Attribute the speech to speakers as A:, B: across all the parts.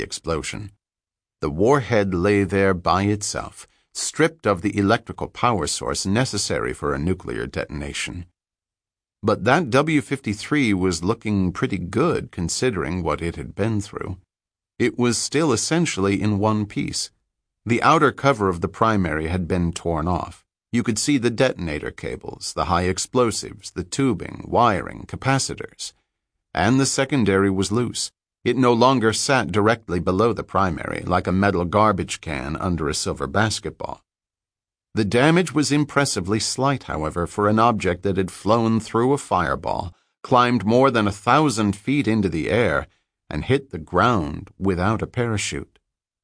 A: explosion. The warhead lay there by itself, stripped of the electrical power source necessary for a nuclear detonation. But that W-53 was looking pretty good considering what it had been through. It was still essentially in one piece. The outer cover of the primary had been torn off. You could see the detonator cables, the high explosives, the tubing, wiring, capacitors. And the secondary was loose. It no longer sat directly below the primary, like a metal garbage can under a silver basketball. The damage was impressively slight, however, for an object that had flown through a fireball, climbed more than 1,000 feet into the air, and hit the ground without a parachute.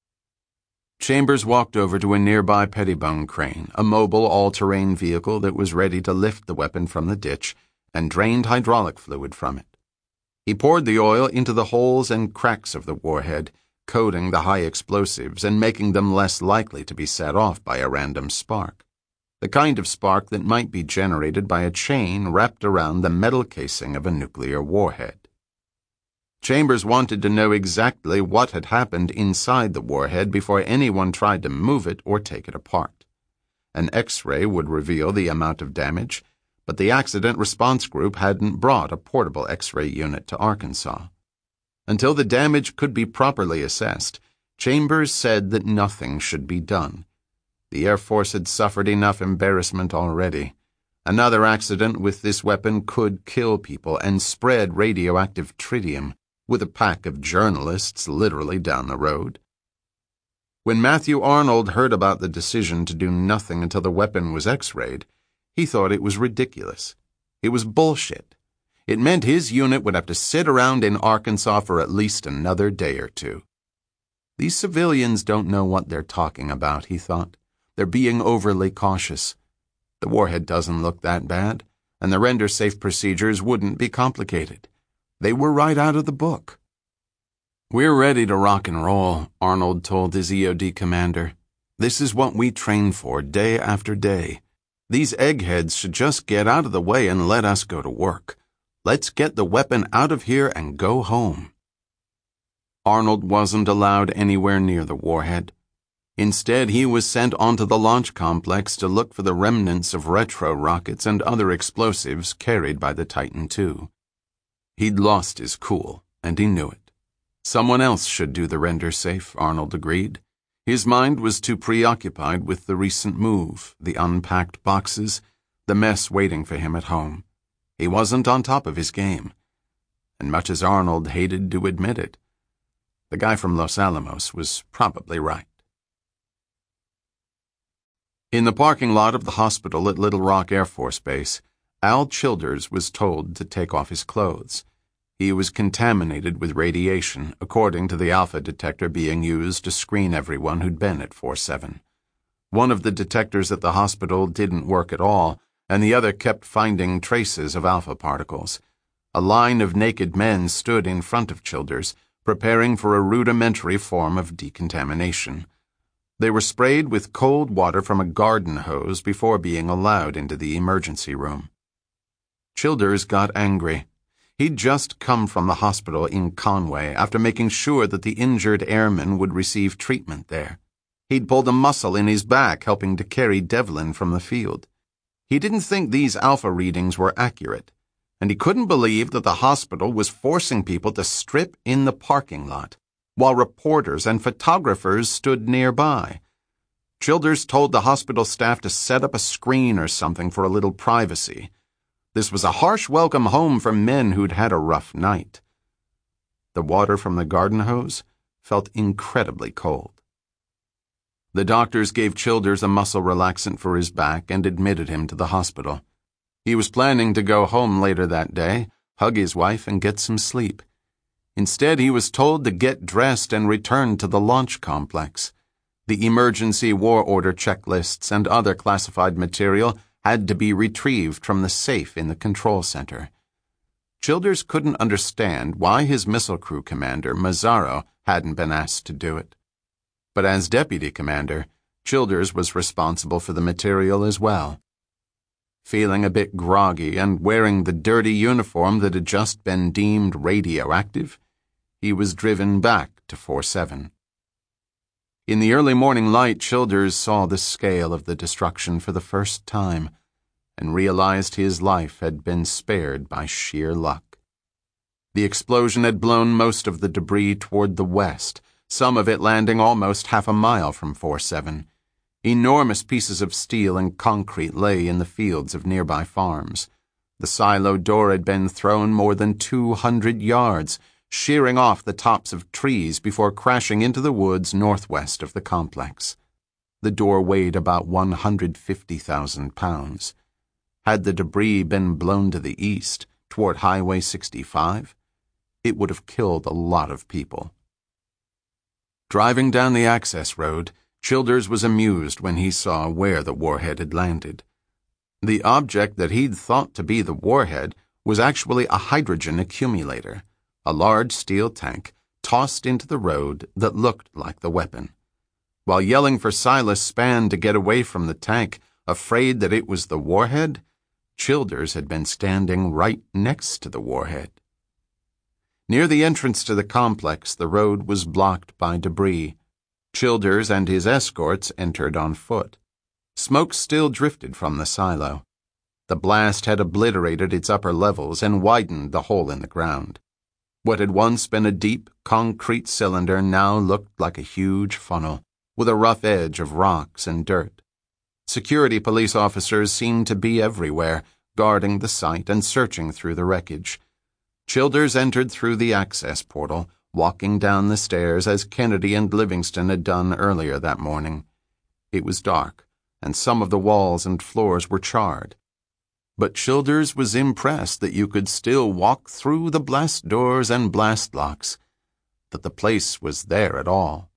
A: Chambers walked over to a nearby Pettibone crane, a mobile all-terrain vehicle that was ready to lift the weapon from the ditch, and drained hydraulic fluid from it. He poured the oil into the holes and cracks of the warhead, coating the high explosives and making them less likely to be set off by a random spark, the kind of spark that might be generated by a chain wrapped around the metal casing of a nuclear warhead. Chambers wanted to know exactly what had happened inside the warhead before anyone tried to move it or take it apart. An X-ray would reveal the amount of damage, but the accident response group hadn't brought a portable X-ray unit to Arkansas. Until the damage could be properly assessed, Chambers said that nothing should be done. The Air Force had suffered enough embarrassment already. Another accident with this weapon could kill people and spread radioactive tritium, with a pack of journalists literally down the road. When Matthew Arnold heard about the decision to do nothing until the weapon was X-rayed, he thought it was ridiculous. It was bullshit. It meant his unit would have to sit around in Arkansas for at least another day or two. These civilians don't know what they're talking about, he thought. They're being overly cautious. The warhead doesn't look that bad, and the render-safe procedures wouldn't be complicated. They were right out of the book. "We're ready to rock and roll," Arnold told his EOD commander. "This is what we train for day after day. These eggheads should just get out of the way and let us go to work. Let's get the weapon out of here and go home." Arnold wasn't allowed anywhere near the warhead. Instead, he was sent onto the launch complex to look for the remnants of retro rockets and other explosives carried by the Titan II. He'd lost his cool, and he knew it. Someone else should do the render safe, Arnold agreed. His mind was too preoccupied with the recent move, the unpacked boxes, the mess waiting for him at home. He wasn't on top of his game. And much as Arnold hated to admit it, the guy from Los Alamos was probably right. In the parking lot of the hospital at Little Rock Air Force Base, Al Childers was told to take off his clothes. He was contaminated with radiation, according to the alpha detector being used to screen everyone who'd been at 4-7. One of the detectors at the hospital didn't work at all, and the other kept finding traces of alpha particles. A line of naked men stood in front of Childers, preparing for a rudimentary form of decontamination. They were sprayed with cold water from a garden hose before being allowed into the emergency room. Childers got angry. He'd just come from the hospital in Conway after making sure that the injured airmen would receive treatment there. He'd pulled a muscle in his back helping to carry Devlin from the field. He didn't think these alpha readings were accurate, and he couldn't believe that the hospital was forcing people to strip in the parking lot, while reporters and photographers stood nearby. Childers told the hospital staff to set up a screen or something for a little privacy. This was a harsh welcome home for men who'd had a rough night. The water from the garden hose felt incredibly cold. The doctors gave Childers a muscle relaxant for his back and admitted him to the hospital. He was planning to go home later that day, hug his wife, and get some sleep. Instead, he was told to get dressed and return to the launch complex. The emergency war order checklists and other classified material had to be retrieved from the safe in the control center. Childers couldn't understand why his missile crew commander, Mazzaro, hadn't been asked to do it. But as deputy commander, Childers was responsible for the material as well. Feeling a bit groggy and wearing the dirty uniform that had just been deemed radioactive, he was driven back to 47. In the early morning light, Childers saw the scale of the destruction for the first time and realized his life had been spared by sheer luck. The explosion had blown most of the debris toward the west, some of it landing almost half a mile from 47. Enormous pieces of steel and concrete lay in the fields of nearby farms. The silo door had been thrown more than 200 yards, shearing off the tops of trees before crashing into the woods northwest of the complex. The door weighed about 150,000 pounds. Had the debris been blown to the east, toward Highway 65, it would have killed a lot of people. Driving down the access road, Childers was amused when he saw where the warhead had landed. The object that he'd thought to be the warhead was actually a hydrogen accumulator, a large steel tank tossed into the road that looked like the weapon. While yelling for Silas Spann to get away from the tank, afraid that it was the warhead, Childers had been standing right next to the warhead. Near the entrance to the complex, the road was blocked by debris. Childers and his escorts entered on foot. Smoke still drifted from the silo. The blast had obliterated its upper levels and widened the hole in the ground. What had once been a deep, concrete cylinder now looked like a huge funnel, with a rough edge of rocks and dirt. Security police officers seemed to be everywhere, guarding the site and searching through the wreckage. Childers entered through the access portal, walking down the stairs as Kennedy and Livingston had done earlier that morning. It was dark, and some of the walls and floors were charred. But Childers was impressed that you could still walk through the blast doors and blast locks, that the place was there at all.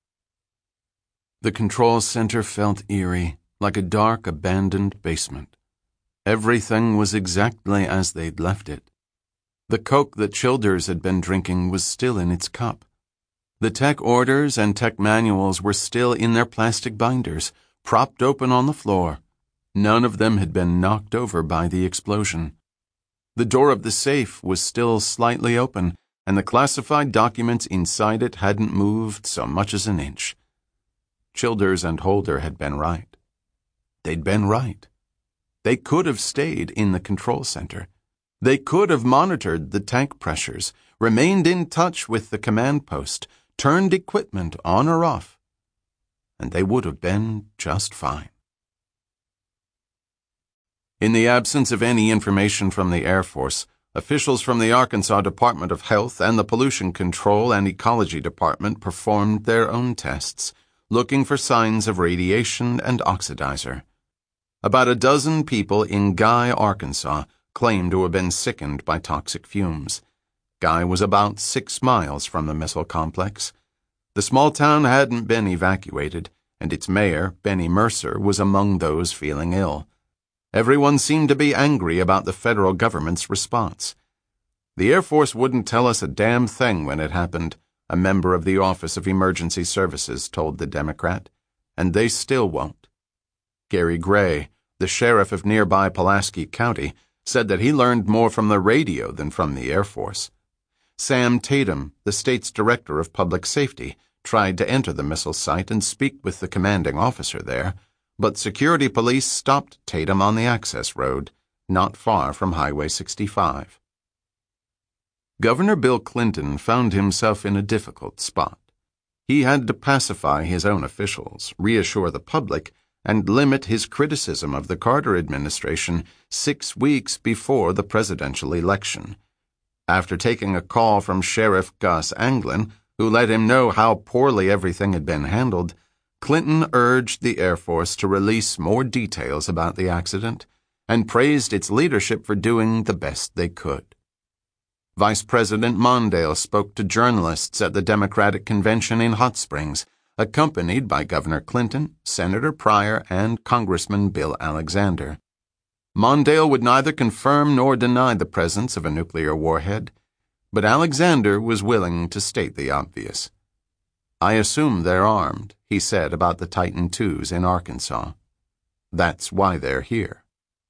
A: The control center felt eerie, like a dark, abandoned basement. Everything was exactly as they'd left it. The Coke that Childers had been drinking was still in its cup. The tech orders and tech manuals were still in their plastic binders, propped open on the floor. None of them had been knocked over by the explosion. The door of the safe was still slightly open, and the classified documents inside it hadn't moved so much as an inch. Childers and Holder had been right. They'd been right. They could have stayed in the control center. They could have monitored the tank pressures, remained in touch with the command post, turned equipment on or off, and they would have been just fine. In the absence of any information from the Air Force, officials from the Arkansas Department of Health and the Pollution Control and Ecology Department performed their own tests, looking for signs of radiation and oxidizer. About a dozen people in Guy, Arkansas, claimed to have been sickened by toxic fumes. Guy was about 6 miles from the missile complex. The small town hadn't been evacuated, and its mayor, Benny Mercer, was among those feeling ill. Everyone seemed to be angry about the federal government's response. The Air Force wouldn't tell us a damn thing when it happened, a member of the Office of Emergency Services told the Democrat, and they still won't. Gary Gray, the sheriff of nearby Pulaski County, said that he learned more from the radio than from the Air Force. Sam Tatum, the state's director of public safety, tried to enter the missile site and speak with the commanding officer there, but security police stopped Tatum on the access road, not far from Highway 65. Governor Bill Clinton found himself in a difficult spot. He had to pacify his own officials, reassure the public, and limit his criticism of the Carter administration 6 weeks before the presidential election. After taking a call from Sheriff Gus Anglin, who let him know how poorly everything had been handled, Clinton urged the Air Force to release more details about the accident and praised its leadership for doing the best they could. Vice President Mondale spoke to journalists at the Democratic Convention in Hot Springs, accompanied by Governor Clinton, Senator Pryor, and Congressman Bill Alexander. Mondale would neither confirm nor deny the presence of a nuclear warhead, but Alexander was willing to state the obvious. "I assume they're armed," he said about the Titan IIs in Arkansas. "That's why they're here."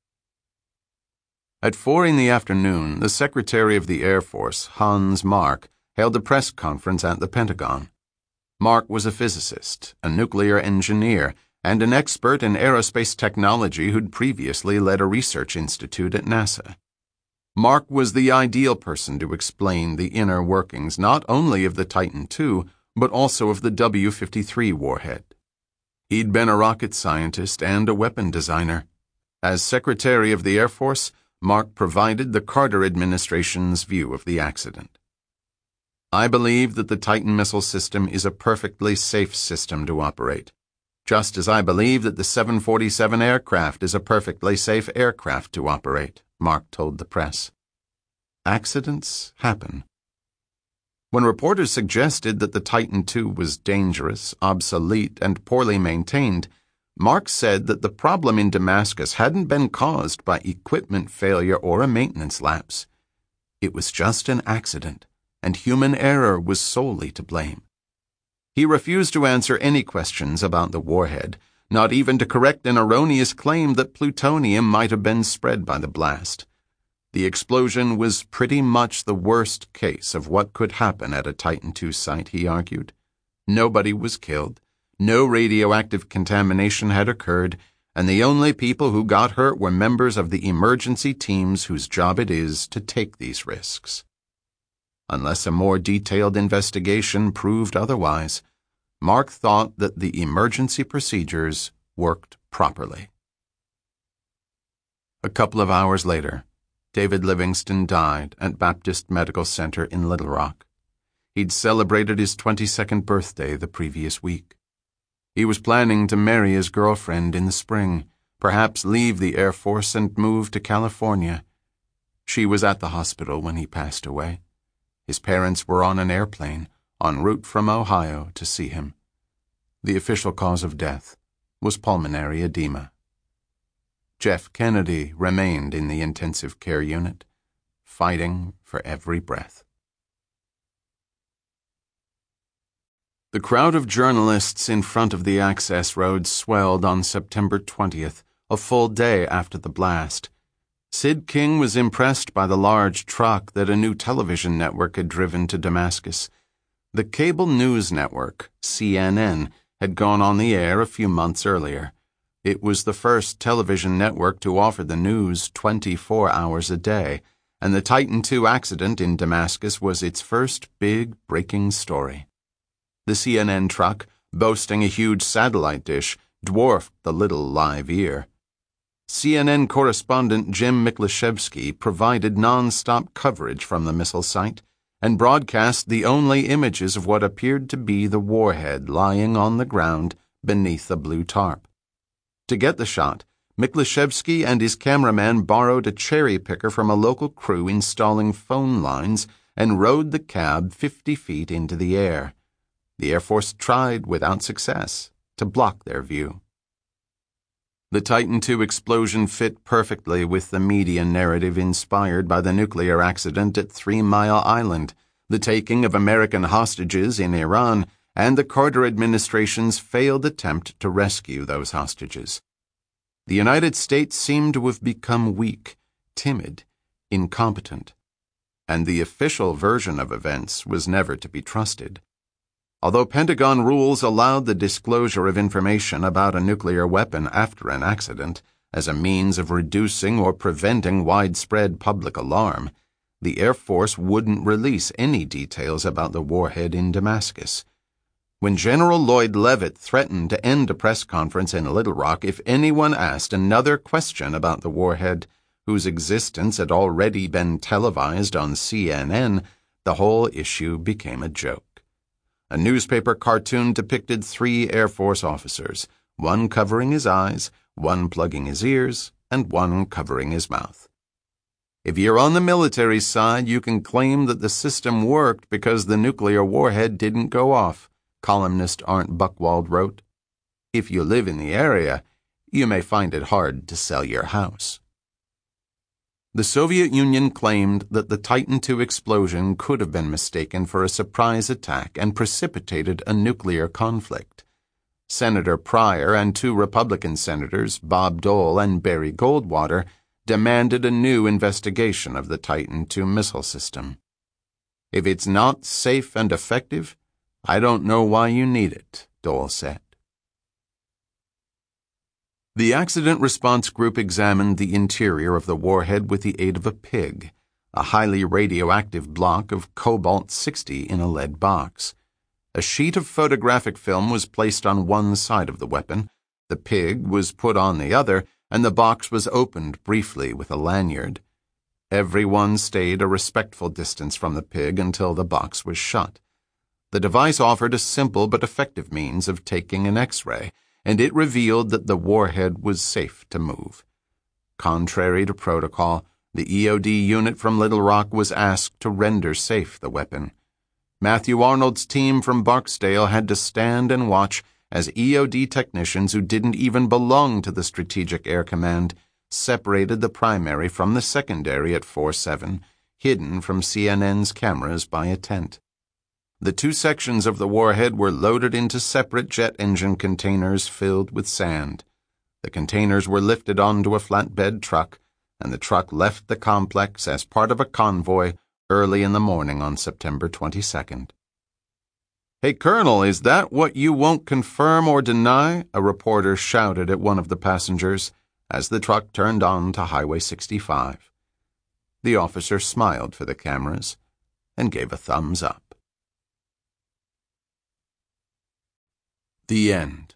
A: At 4 p.m, the Secretary of the Air Force, Hans Mark, held a press conference at the Pentagon. Mark was a physicist, a nuclear engineer, and an expert in aerospace technology who'd previously led a research institute at NASA. Mark was the ideal person to explain the inner workings not only of the Titan II, but also of the W-53 warhead. He'd been a rocket scientist and a weapon designer. As Secretary of the Air Force, Mark provided the Carter administration's view of the accident. "I believe that the Titan missile system is a perfectly safe system to operate, just as I believe that the 747 aircraft is a perfectly safe aircraft to operate," Mark told the press. Accidents happen. When reporters suggested that the Titan II was dangerous, obsolete, and poorly maintained, Mark said that the problem in Damascus hadn't been caused by equipment failure or a maintenance lapse. It was just an accident, and human error was solely to blame. He refused to answer any questions about the warhead, not even to correct an erroneous claim that plutonium might have been spread by the blast. The explosion was pretty much the worst case of what could happen at a Titan II site, he argued. Nobody was killed, no radioactive contamination had occurred, and the only people who got hurt were members of the emergency teams whose job it is to take these risks. Unless a more detailed investigation proved otherwise, Mark thought that the emergency procedures worked properly. A couple of hours later, David Livingston died at Baptist Medical Center in Little Rock. He'd celebrated his 22nd birthday the previous week. He was planning to marry his girlfriend in the spring, perhaps leave the Air Force and move to California. She was at the hospital when he passed away. His parents were on an airplane, en route from Ohio to see him. The official cause of death was pulmonary edema. Jeff Kennedy remained in the intensive care unit, fighting for every breath. The crowd of journalists in front of the access road swelled on September 20th, a full day after the blast. Sid King was impressed by the large truck that a new television network had driven to Damascus. The cable news network, CNN, had gone on the air a few months earlier. It was the first television network to offer the news 24 hours a day, and the Titan II accident in Damascus was its first big breaking story. The CNN truck, boasting a huge satellite dish, dwarfed the little live ear. CNN correspondent Jim Miklaszewski provided non-stop coverage from the missile site and broadcast the only images of what appeared to be the warhead lying on the ground beneath a blue tarp. To get the shot, Miklaszewski and his cameraman borrowed a cherry picker from a local crew installing phone lines and rode the cab 50 feet into the air. The Air Force tried, without success, to block their view. The Titan II explosion fit perfectly with the media narrative inspired by the nuclear accident at 3 Mile Island, the taking of American hostages in Iran, and the Carter administration's failed attempt to rescue those hostages. The United States seemed to have become weak, timid, incompetent, and the official version of events was never to be trusted. Although Pentagon rules allowed the disclosure of information about a nuclear weapon after an accident as a means of reducing or preventing widespread public alarm, the Air Force wouldn't release any details about the warhead in Damascus. When General Lloyd Leavitt threatened to end a press conference in Little Rock if anyone asked another question about the warhead, whose existence had already been televised on CNN, the whole issue became a joke. A newspaper cartoon depicted 3 Air Force officers, one covering his eyes, one plugging his ears, and one covering his mouth. If you're on the military side, you can claim that the system worked because the nuclear warhead didn't go off, columnist Arndt Buchwald wrote. If you live in the area, you may find it hard to sell your house. The Soviet Union claimed that the Titan II explosion could have been mistaken for a surprise attack and precipitated a nuclear conflict. Senator Pryor and 2 Republican senators, Bob Dole and Barry Goldwater, demanded a new investigation of the Titan II missile system. If it's not safe and effective, I don't know why you need it, Dole said. The Accident Response Group examined the interior of the warhead with the aid of a pig, a highly radioactive block of cobalt-60 in a lead box. A sheet of photographic film was placed on one side of the weapon, the pig was put on the other, and the box was opened briefly with a lanyard. Everyone stayed a respectful distance from the pig until the box was shut. The device offered a simple but effective means of taking an X-ray, and it revealed that the warhead was safe to move. Contrary to protocol, the EOD unit from Little Rock was asked to render safe the weapon. Matthew Arnold's team from Barksdale had to stand and watch as EOD technicians who didn't even belong to the Strategic Air Command separated the primary from the secondary at 4-7, hidden from CNN's cameras by a tent. The two sections of the warhead were loaded into separate jet engine containers filled with sand. The containers were lifted onto a flatbed truck, and the truck left the complex as part of a convoy early in the morning on September 22nd. "Hey, Colonel, is that what you won't confirm or deny?" a reporter shouted at one of the passengers as the truck turned on to Highway 65. The officer smiled for the cameras and gave a thumbs up. The end.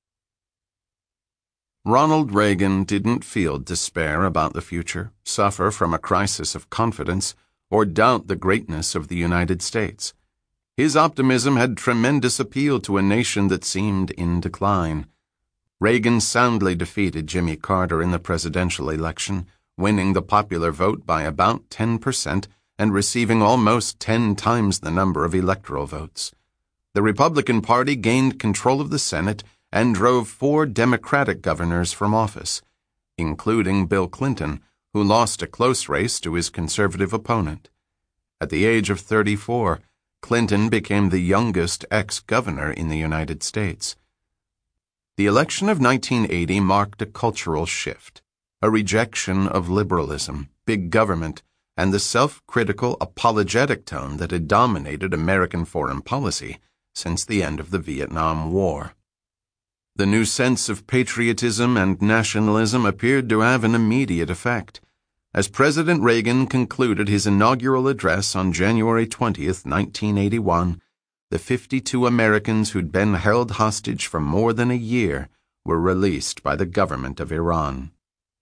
A: Ronald Reagan didn't feel despair about the future, suffer from a crisis of confidence, or doubt the greatness of the United States. His optimism had tremendous appeal to a nation that seemed in decline. Reagan soundly defeated Jimmy Carter in the presidential election, winning the popular vote by about 10% and receiving almost 10 times the number of electoral votes. The Republican Party gained control of the Senate and drove 4 Democratic governors from office, including Bill Clinton, who lost a close race to his conservative opponent. At the age of 34, Clinton became the youngest ex-governor in the United States. The election of 1980 marked a cultural shift, a rejection of liberalism, big government, and the self-critical, apologetic tone that had dominated American foreign policy since the end of the Vietnam War. The new sense of patriotism and nationalism appeared to have an immediate effect. As President Reagan concluded his inaugural address on January 20th, 1981, the 52 Americans who'd been held hostage for more than a year were released by the government of Iran.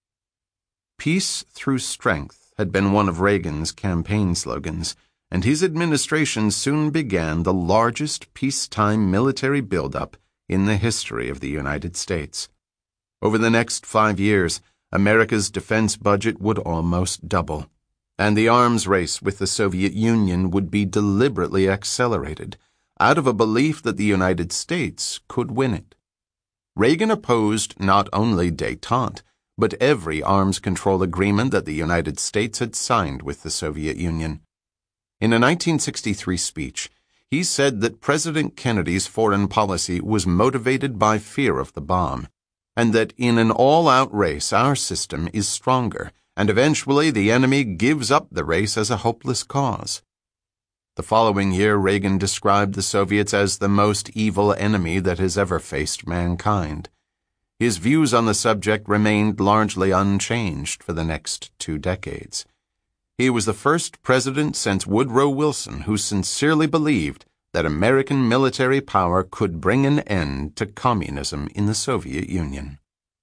A: Peace through strength had been one of Reagan's campaign slogans, and his administration soon began the largest peacetime military buildup in the history of the United States. Over the next 5 years, America's defense budget would almost double, and the arms race with the Soviet Union would be deliberately accelerated, out of a belief that the United States could win it. Reagan opposed not only détente, but every arms control agreement that the United States had signed with the Soviet Union. In a 1963 speech, he said that President Kennedy's foreign policy was motivated by fear of the bomb, and that in an all-out race our system is stronger, and eventually the enemy gives up the race as a hopeless cause. The following year, Reagan described the Soviets as the most evil enemy that has ever faced mankind. His views on the subject remained largely unchanged for the next 2 decades. He was the first president since Woodrow Wilson who sincerely believed that American military power could bring an end to communism in the Soviet Union.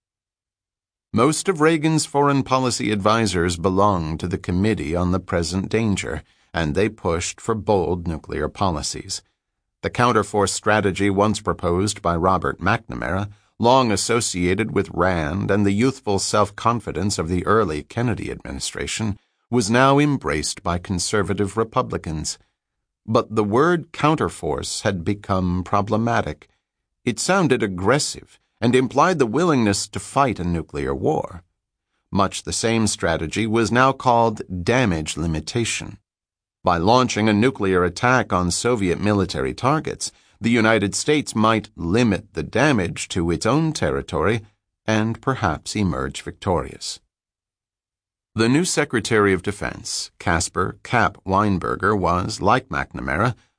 A: Most of Reagan's foreign policy advisers belonged to the Committee on the Present Danger, and they pushed for bold nuclear policies. The counterforce strategy once proposed by Robert McNamara, long associated with Rand and the youthful self-confidence of the early Kennedy administration, was now embraced by conservative Republicans. But the word counterforce had become problematic. It sounded aggressive and implied the willingness to fight a nuclear war. Much the same strategy was now called damage limitation. By launching a nuclear attack on Soviet military targets, the United States might limit the damage to its own territory and perhaps emerge victorious. The new Secretary of Defense, Caspar "Cap" Weinberger, was, like McNamara,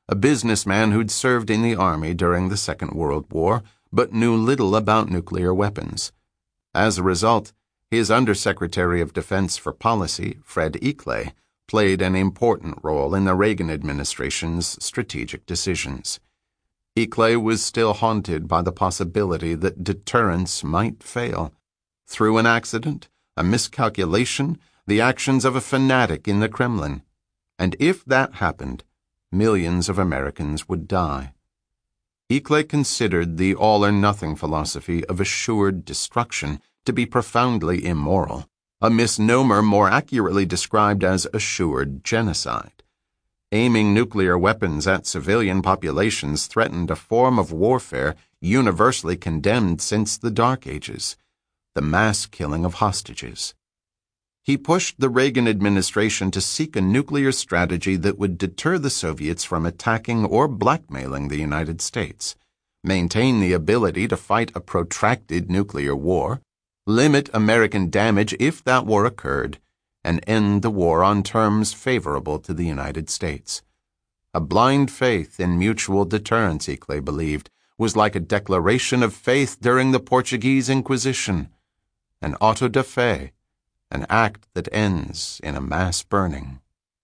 A: a businessman who'd served in the Army during the Second World War but knew little about nuclear weapons. As a result, his Undersecretary of Defense for Policy, Fred Eckley, played an important role in the Reagan administration's strategic decisions. Eckley was still haunted by the possibility that deterrence might fail. Through an accident, a miscalculation, the actions of a fanatic in the Kremlin. And if that happened, millions of Americans would die. Eckley considered the all-or-nothing philosophy of assured destruction to be profoundly immoral, a misnomer more accurately described as assured genocide. Aiming nuclear weapons at civilian populations threatened a form of warfare universally condemned since the Dark Ages, the mass killing of hostages. He pushed the Reagan administration to seek a nuclear strategy that would deter the Soviets from attacking or blackmailing the United States, maintain the ability to fight a protracted nuclear war, limit American damage if that war occurred, and end the war on terms favorable to the United States. A blind faith in mutual deterrence, Eckley believed, was like a declaration of faith during the Portuguese Inquisition, an auto da fe, an act that ends in a mass burning.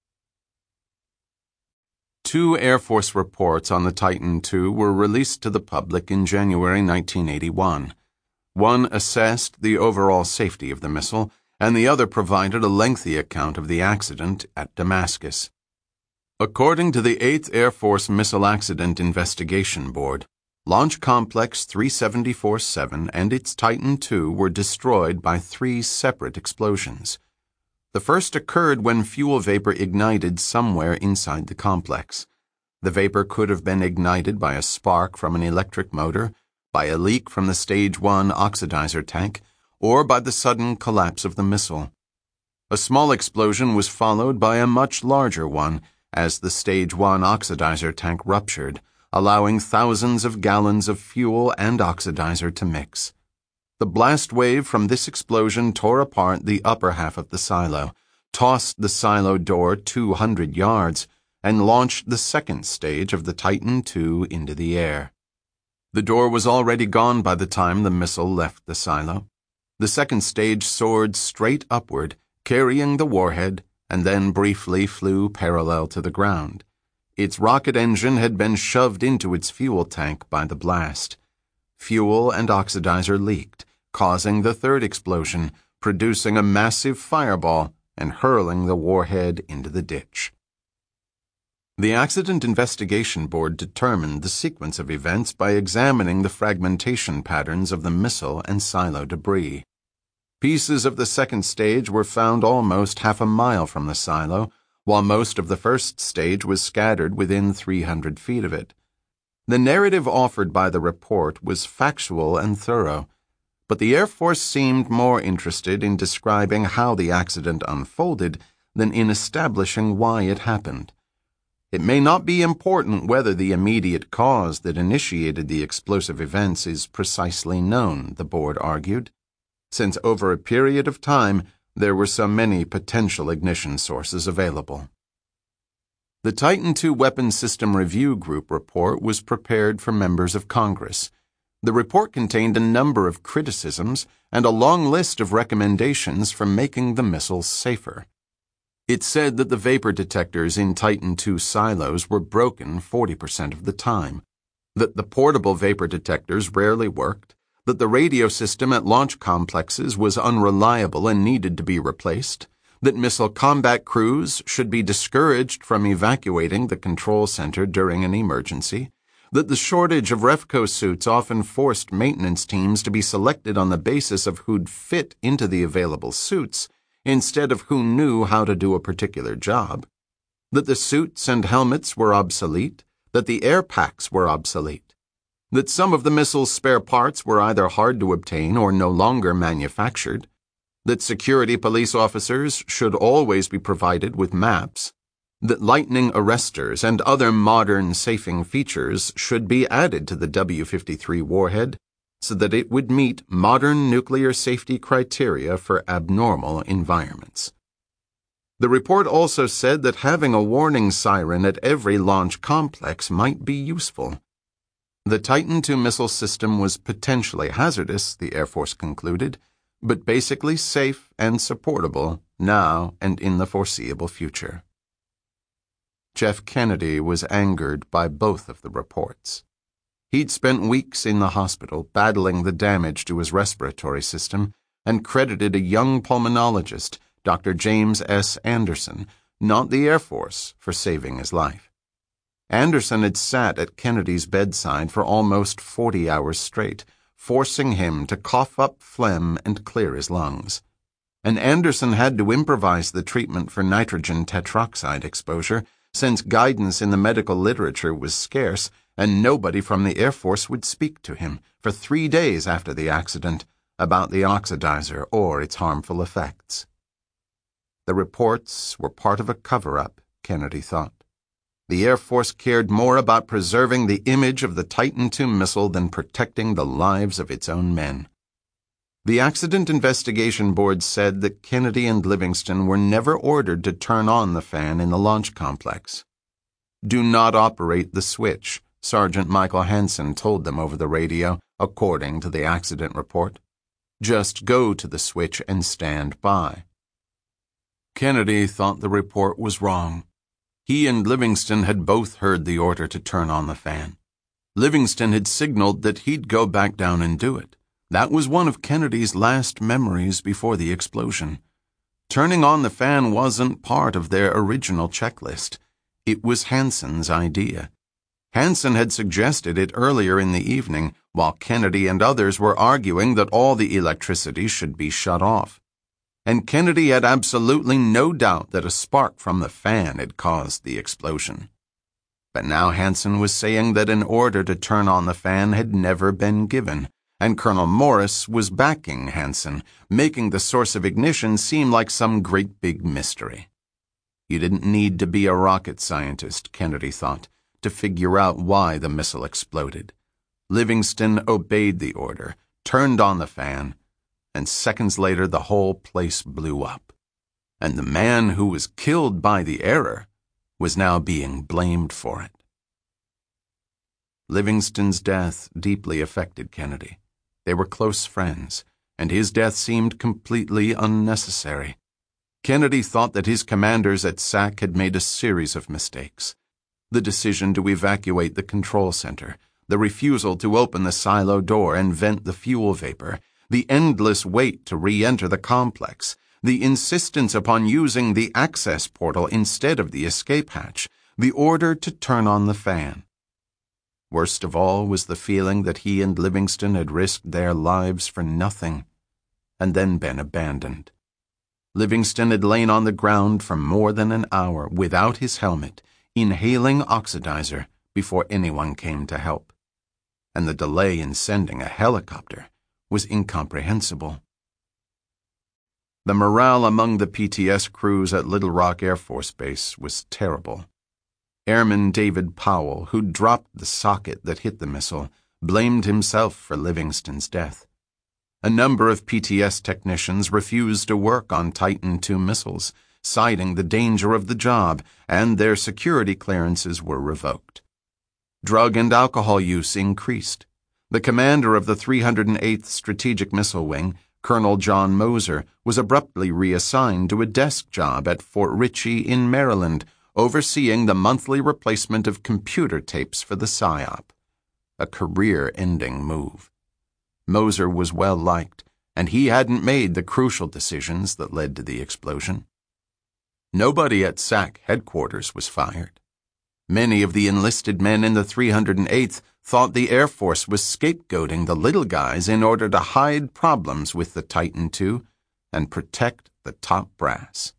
A: 2 Air Force reports on the Titan II were released to the public in January 1981. One assessed the overall safety of the missile, and the other provided a lengthy account of the accident at Damascus. According to the 8th Air Force Missile Accident Investigation Board, Launch Complex 374-7 and its Titan II were destroyed by 3 separate explosions. The first occurred when fuel vapor ignited somewhere inside the complex. The vapor could have been ignited by a spark from an electric motor, by a leak from the Stage 1 oxidizer tank, or by the sudden collapse of the missile. A small explosion was followed by a much larger one as the Stage 1 oxidizer tank ruptured, allowing thousands of gallons of fuel and oxidizer to mix. The blast wave from this explosion tore apart the upper half of the silo, tossed the silo door 200 yards, and launched the second stage of the Titan II into the air. The door was already gone by the time the missile left the silo. The second stage soared straight upward, carrying the warhead, and then briefly flew parallel to the ground. Its rocket engine had been shoved into its fuel tank by the blast. Fuel and oxidizer leaked, causing the third explosion, producing a massive fireball and hurling the warhead into the ditch. The Accident Investigation Board determined the sequence of events by examining the fragmentation patterns of the missile and silo debris. Pieces of the second stage were found almost half a mile from the silo, while most of the first stage was scattered within 300 feet of it. The narrative offered by the report was factual and thorough, but the Air Force seemed more interested in describing how the accident unfolded than in establishing why it happened. It may not be important whether the immediate cause that initiated the explosive events is precisely known, the board argued, since over a period of time there were so many potential ignition sources available. The Titan II Weapons System Review Group report was prepared for members of Congress. The report contained a number of criticisms and a long list of recommendations for making the missiles safer. It said that the vapor detectors in Titan II silos were broken 40% of the time, that the portable vapor detectors rarely worked, that the radio system at launch complexes was unreliable and needed to be replaced, that missile combat crews should be discouraged from evacuating the control center during an emergency, that the shortage of REFCO suits often forced maintenance teams to be selected on the basis of who'd fit into the available suits instead of who knew how to do a particular job, that the suits and helmets were obsolete, that the air packs were obsolete, that some of the missile's spare parts were either hard to obtain or no longer manufactured, that security police officers should always be provided with maps, that lightning arresters and other modern safing features should be added to the W-53 warhead so that it would meet modern nuclear safety criteria for abnormal environments. The report also said that having a warning siren at every launch complex might be useful. The Titan II missile system was potentially hazardous, the Air Force concluded, but basically safe and supportable now and in the foreseeable future. Jeff Kennedy was angered by both of the reports. He'd spent weeks in the hospital battling the damage to his respiratory system and credited a young pulmonologist, Dr. James S. Anderson, not the Air Force, for saving his life. Anderson had sat at Kennedy's bedside for almost 40 hours straight, forcing him to cough up phlegm and clear his lungs. And Anderson had to improvise the treatment for nitrogen tetroxide exposure, since guidance in the medical literature was scarce and nobody from the Air Force would speak to him for 3 days after the accident about the oxidizer or its harmful effects. The reports were part of a cover-up, Kennedy thought. The Air Force cared more about preserving the image of the Titan II missile than protecting the lives of its own men. The Accident Investigation Board said that Kennedy and Livingston were never ordered to turn on the fan in the launch complex. "Do not operate the switch," Sergeant Michael Hansen told them over the radio, according to the accident report. "Just go to the switch and stand by." Kennedy thought the report was wrong. He and Livingston had both heard the order to turn on the fan. Livingston had signaled that he'd go back down and do it. That was one of Kennedy's last memories before the explosion. Turning on the fan wasn't part of their original checklist. It was Hansen's idea. Hansen had suggested it earlier in the evening, while Kennedy and others were arguing that all the electricity should be shut off. And Kennedy had absolutely no doubt that a spark from the fan had caused the explosion. But now Hansen was saying that an order to turn on the fan had never been given, and Colonel Morris was backing Hansen, making the source of ignition seem like some great big mystery. You didn't need to be a rocket scientist, Kennedy thought, to figure out why the missile exploded. Livingston obeyed the order, turned on the fan, and seconds later the whole place blew up. And the man who was killed by the error was now being blamed for it. Livingston's death deeply affected Kennedy. They were close friends, and his death seemed completely unnecessary. Kennedy thought that his commanders at SAC had made a series of mistakes. The decision to evacuate the control center, the refusal to open the silo door and vent the fuel vapor, the endless wait to re-enter the complex, the insistence upon using the access portal instead of the escape hatch, the order to turn on the fan. Worst of all was the feeling that he and Livingston had risked their lives for nothing, and then been abandoned. Livingston had lain on the ground for more than an hour without his helmet, inhaling oxidizer before anyone came to help. And the delay in sending a helicopter was incomprehensible. The morale among the PTS crews at Little Rock Air Force Base was terrible. Airman David Powell, who'd dropped the socket that hit the missile, blamed himself for Livingston's death. A number of PTS technicians refused to work on Titan II missiles, citing the danger of the job, and their security clearances were revoked. Drug and alcohol use increased. The commander of the 308th Strategic Missile Wing, Colonel John Moser, was abruptly reassigned to a desk job at Fort Ritchie in Maryland, overseeing the monthly replacement of computer tapes for the PSYOP. A career-ending move. Moser was well-liked, and he hadn't made the crucial decisions that led to the explosion. Nobody at SAC headquarters was fired. Many of the enlisted men in the 308th thought the Air Force was scapegoating the little guys in order to hide problems with the Titan II and protect the top brass.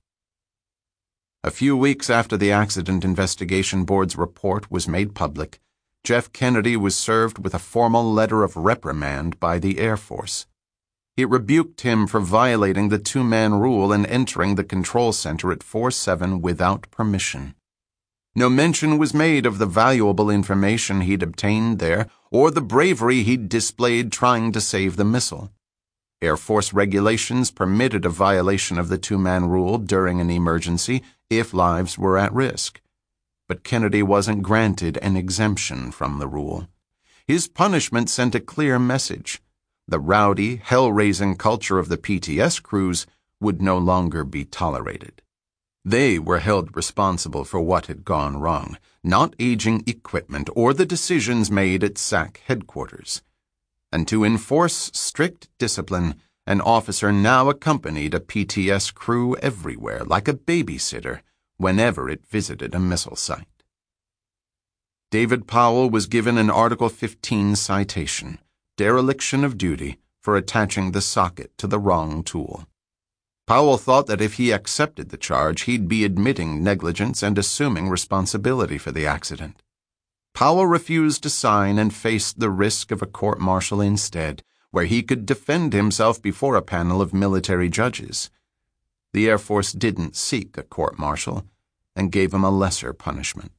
A: A few weeks after the Accident Investigation Board's report was made public, Jeff Kennedy was served with a formal letter of reprimand by the Air Force. It rebuked him for violating the two-man rule and entering the control center at 4-7 without permission. No mention was made of the valuable information he'd obtained there or the bravery he'd displayed trying to save the missile. Air Force regulations permitted a violation of the two-man rule during an emergency if lives were at risk. But Kennedy wasn't granted an exemption from the rule. His punishment sent a clear message. The rowdy, hell-raising culture of the PTS crews would no longer be tolerated. They were held responsible for what had gone wrong, not aging equipment or the decisions made at SAC headquarters. And to enforce strict discipline, an officer now accompanied a PTS crew everywhere like a babysitter whenever it visited a missile site. David Powell was given an Article 15 citation, dereliction of duty, for attaching the socket to the wrong tool. Powell thought that if he accepted the charge, he'd be admitting negligence and assuming responsibility for the accident. Powell refused to sign and faced the risk of a court-martial instead, where he could defend himself before a panel of military judges. The Air Force didn't seek a court-martial and gave him a lesser punishment.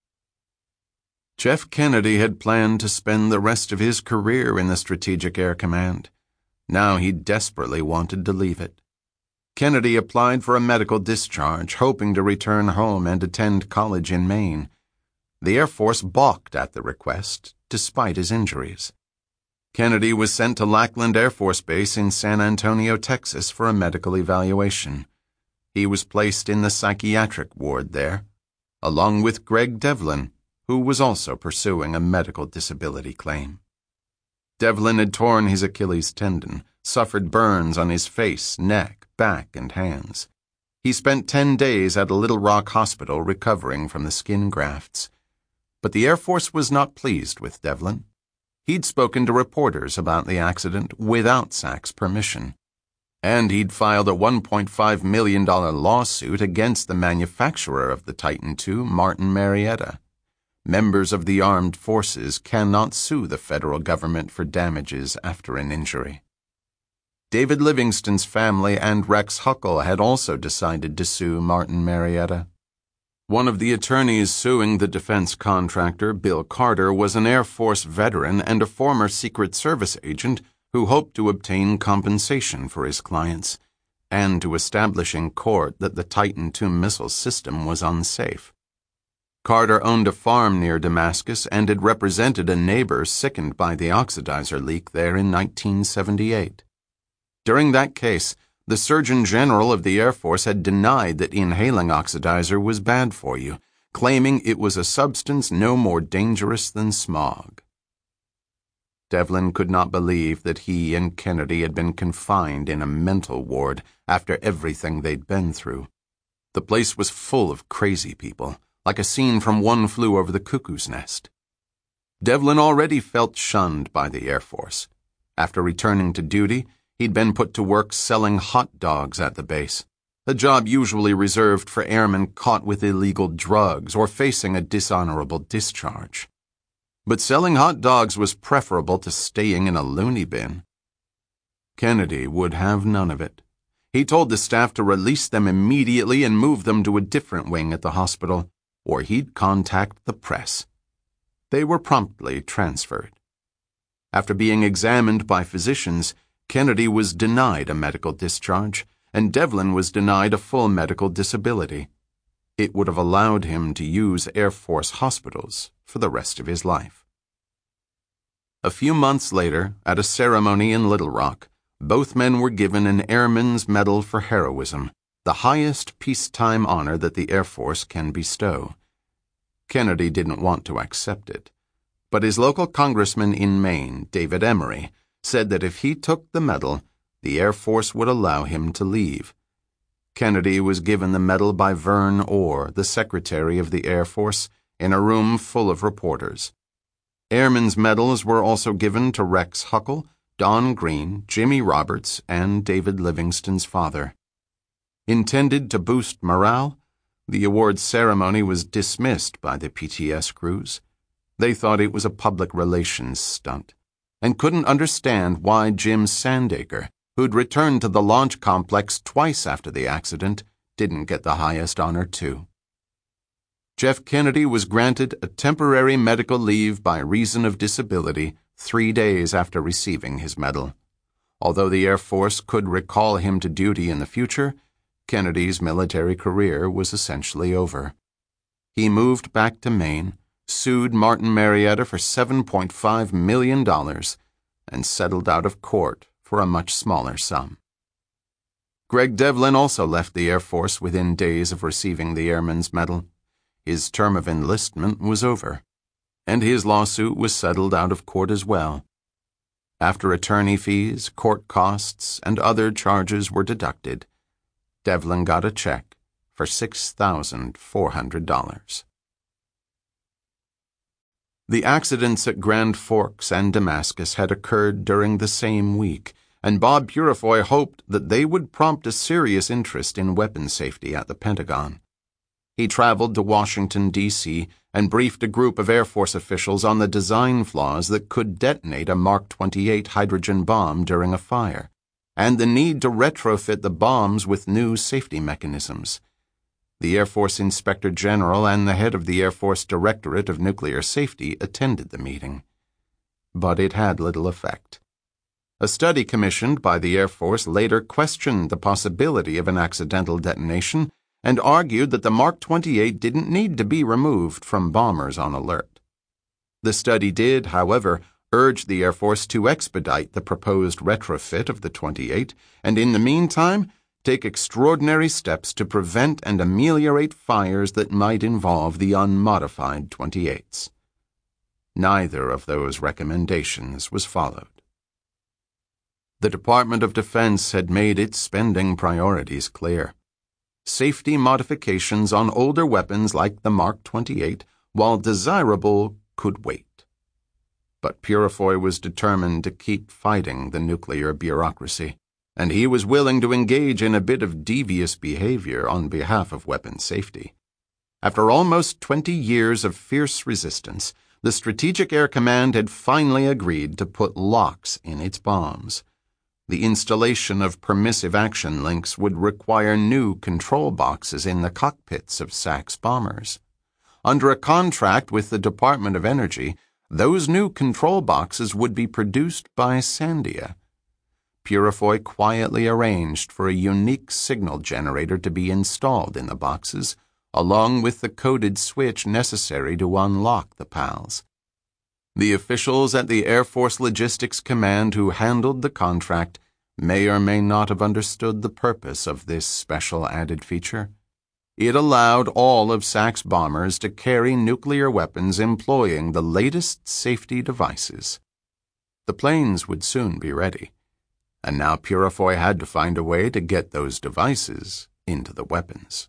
A: Jeff Kennedy had planned to spend the rest of his career in the Strategic Air Command. Now he desperately wanted to leave it. Kennedy applied for a medical discharge, hoping to return home and attend college in Maine. The Air Force balked at the request, despite his injuries. Kennedy was sent to Lackland Air Force Base in San Antonio, Texas, for a medical evaluation. He was placed in the psychiatric ward there, along with Greg Devlin, who was also pursuing a medical disability claim. Devlin had torn his Achilles tendon, suffered burns on his face, neck, back, and hands. He spent 10 days at a Little Rock hospital recovering from the skin grafts. But the Air Force was not pleased with Devlin. He'd spoken to reporters about the accident without SAC's permission. And he'd filed a $1.5 million lawsuit against the manufacturer of the Titan II, Martin Marietta. Members of the armed forces cannot sue the federal government for damages after an injury. David Livingston's family and Rex Huckle had also decided to sue Martin Marietta. One of the attorneys suing the defense contractor, Bill Carter, was an Air Force veteran and a former Secret Service agent who hoped to obtain compensation for his clients and to establish in court that the Titan II missile system was unsafe. Carter owned a farm near Damascus and had represented a neighbor sickened by the oxidizer leak there in 1978. During that case, the Surgeon General of the Air Force had denied that inhaling oxidizer was bad for you, claiming it was a substance no more dangerous than smog. Devlin could not believe that he and Kennedy had been confined in a mental ward after everything they'd been through. The place was full of crazy people, like a scene from One Flew Over the Cuckoo's Nest. Devlin already felt shunned by the Air Force. After returning to duty, he'd been put to work selling hot dogs at the base, a job usually reserved for airmen caught with illegal drugs or facing a dishonorable discharge. But selling hot dogs was preferable to staying in a loony bin. Kennedy would have none of it. He told the staff to release them immediately and move them to a different wing at the hospital, or he'd contact the press. They were promptly transferred. After being examined by physicians, Kennedy was denied a medical discharge, and Devlin was denied a full medical disability. It would have allowed him to use Air Force hospitals for the rest of his life. A few months later, at a ceremony in Little Rock, both men were given an Airman's Medal for Heroism, the highest peacetime honor that the Air Force can bestow. Kennedy didn't want to accept it, but his local congressman in Maine, David Emory, said that if he took the medal, the Air Force would allow him to leave. Kennedy was given the medal by Vern Orr, the Secretary of the Air Force, in a room full of reporters. Airmen's medals were also given to Rex Huckle, Don Green, Jimmy Roberts, and David Livingston's father. Intended to boost morale, the awards ceremony was dismissed by the PTS crews. They thought it was a public relations stunt, and couldn't understand why Jim Sandacre, who'd returned to the launch complex twice after the accident, didn't get the highest honor too. Jeff Kennedy was granted a temporary medical leave by reason of disability 3 days after receiving his medal. Although the Air Force could recall him to duty in the future, Kennedy's military career was essentially over. He moved back to Maine, sued Martin Marietta for $7.5 million, and settled out of court for a much smaller sum. Greg Devlin also left the Air Force within days of receiving the Airman's Medal. His term of enlistment was over, and his lawsuit was settled out of court as well. After attorney fees, court costs, and other charges were deducted, Devlin got a check for $6,400. The accidents at Grand Forks and Damascus had occurred during the same week, and Bob Purifoy hoped that they would prompt a serious interest in weapons safety at the Pentagon. He traveled to Washington, D.C., and briefed a group of Air Force officials on the design flaws that could detonate a Mark 28 hydrogen bomb during a fire, and the need to retrofit the bombs with new safety mechanisms. The Air Force Inspector General and the head of the Air Force Directorate of Nuclear Safety attended the meeting. But it had little effect. A study commissioned by the Air Force later questioned the possibility of an accidental detonation and argued that the Mark 28 didn't need to be removed from bombers on alert. The study did, however, urge the Air Force to expedite the proposed retrofit of the 28 and, in the meantime, take extraordinary steps to prevent and ameliorate fires that might involve the unmodified 28s. Neither of those recommendations was followed. The Department of Defense had made its spending priorities clear. Safety modifications on older weapons like the Mark 28, while desirable, could wait. But Purifoy was determined to keep fighting the nuclear bureaucracy, and he was willing to engage in a bit of devious behavior on behalf of weapons safety. After almost 20 years of fierce resistance, the Strategic Air Command had finally agreed to put locks in its bombs. The installation of permissive action links would require new control boxes in the cockpits of SAC's bombers. Under a contract with the Department of Energy, those new control boxes would be produced by Sandia. Purifoy quietly arranged for a unique signal generator to be installed in the boxes, along with the coded switch necessary to unlock the PALs. The officials at the Air Force Logistics Command who handled the contract may or may not have understood the purpose of this special added feature. It allowed all of SAC's bombers to carry nuclear weapons employing the latest safety devices. The planes would soon be ready, and now Purifoy had to find a way to get those devices into the weapons.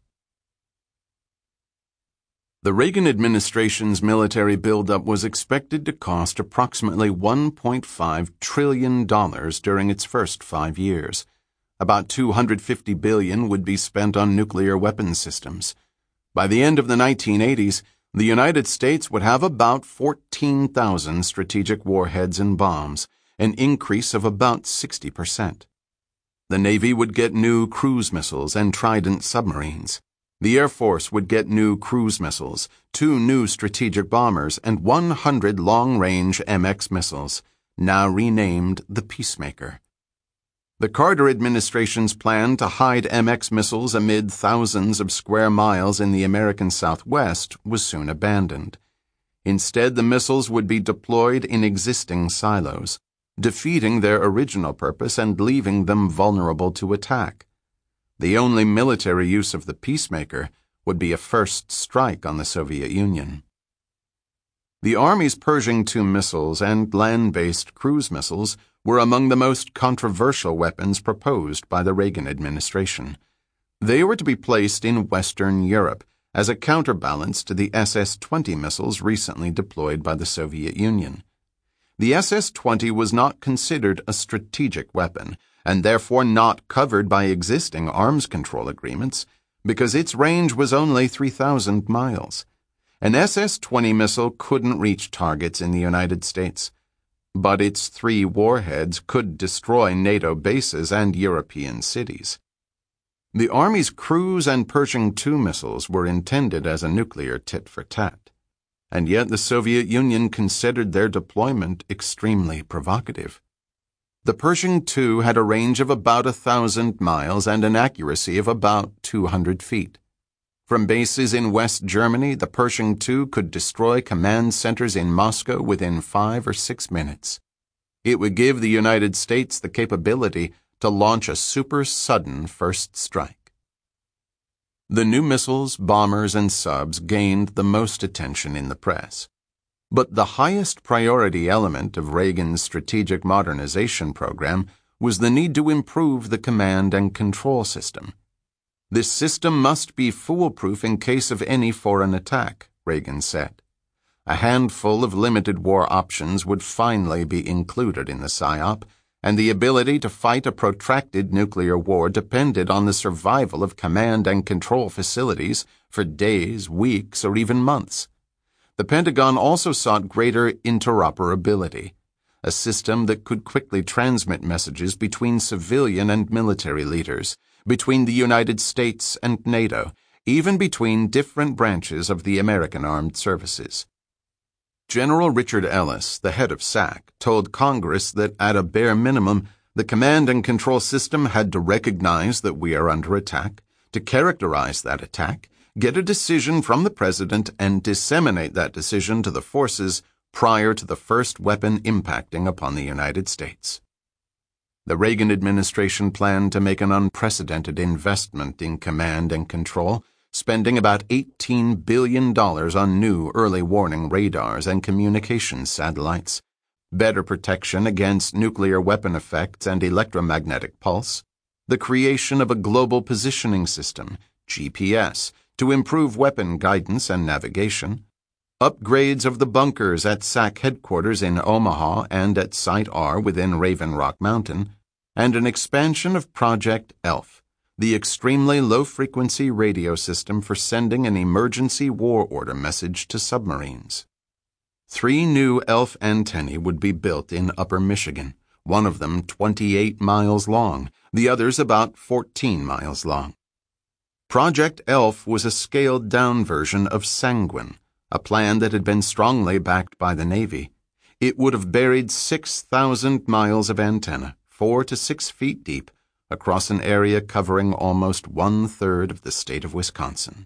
A: The Reagan administration's military buildup was expected to cost approximately $1.5 trillion during its first 5 years. About $250 billion would be spent on nuclear weapons systems. By the end of the 1980s, the United States would have about 14,000 strategic warheads and bombs, an increase of about 60%. The Navy would get new cruise missiles and Trident submarines. The Air Force would get new cruise missiles, 2 new strategic bombers, and 100 long-range MX missiles, now renamed the Peacemaker. The Carter administration's plan to hide MX missiles amid thousands of square miles in the American Southwest was soon abandoned. Instead, the missiles would be deployed in existing silos, defeating their original purpose and leaving them vulnerable to attack. The only military use of the Peacemaker would be a first strike on the Soviet Union. The Army's Pershing II missiles and land-based cruise missiles were among the most controversial weapons proposed by the Reagan administration. They were to be placed in Western Europe as a counterbalance to the SS-20 missiles recently deployed by the Soviet Union. The SS-20 was not considered a strategic weapon, and therefore not covered by existing arms control agreements, because its range was only 3,000 miles. An SS-20 missile couldn't reach targets in the United States, but its 3 warheads could destroy NATO bases and European cities. The Army's Cruise and Pershing II missiles were intended as a nuclear tit-for-tat, and yet the Soviet Union considered their deployment extremely provocative. The Pershing II had a range of about 1,000 miles and an accuracy of about 200 feet. From bases in West Germany, the Pershing II could destroy command centers in Moscow within 5 or 6 minutes. It would give the United States the capability to launch a super-sudden first strike. The new missiles, bombers, and subs gained the most attention in the press. But the highest priority element of Reagan's strategic modernization program was the need to improve the command and control system. This system must be foolproof in case of any foreign attack, Reagan said. A handful of limited war options would finally be included in the PSYOP, and the ability to fight a protracted nuclear war depended on the survival of command and control facilities for days, weeks, or even months. The Pentagon also sought greater interoperability, a system that could quickly transmit messages between civilian and military leaders, between the United States and NATO, even between different branches of the American Armed Services. General Richard Ellis, the head of SAC, told Congress that at a bare minimum, the command and control system had to recognize that we are under attack, to characterize that attack, get a decision from the president, and disseminate that decision to the forces prior to the first weapon impacting upon the United States. The Reagan administration planned to make an unprecedented investment in command and control, spending about $18 billion on new early warning radars and communications satellites, better protection against nuclear weapon effects and electromagnetic pulse, the creation of a global positioning system, GPS, to improve weapon guidance and navigation, upgrades of the bunkers at SAC headquarters in Omaha and at Site R within Raven Rock Mountain, and an expansion of Project ELF, the extremely low-frequency radio system for sending an emergency war order message to submarines. 3 new ELF antennae would be built in Upper Michigan, one of them 28 miles long, the others about 14 miles long. Project ELF was a scaled-down version of Sanguine, a plan that had been strongly backed by the Navy. It would have buried 6,000 miles of antenna, 4 to 6 feet deep, across an area covering almost 1/3 of the state of Wisconsin.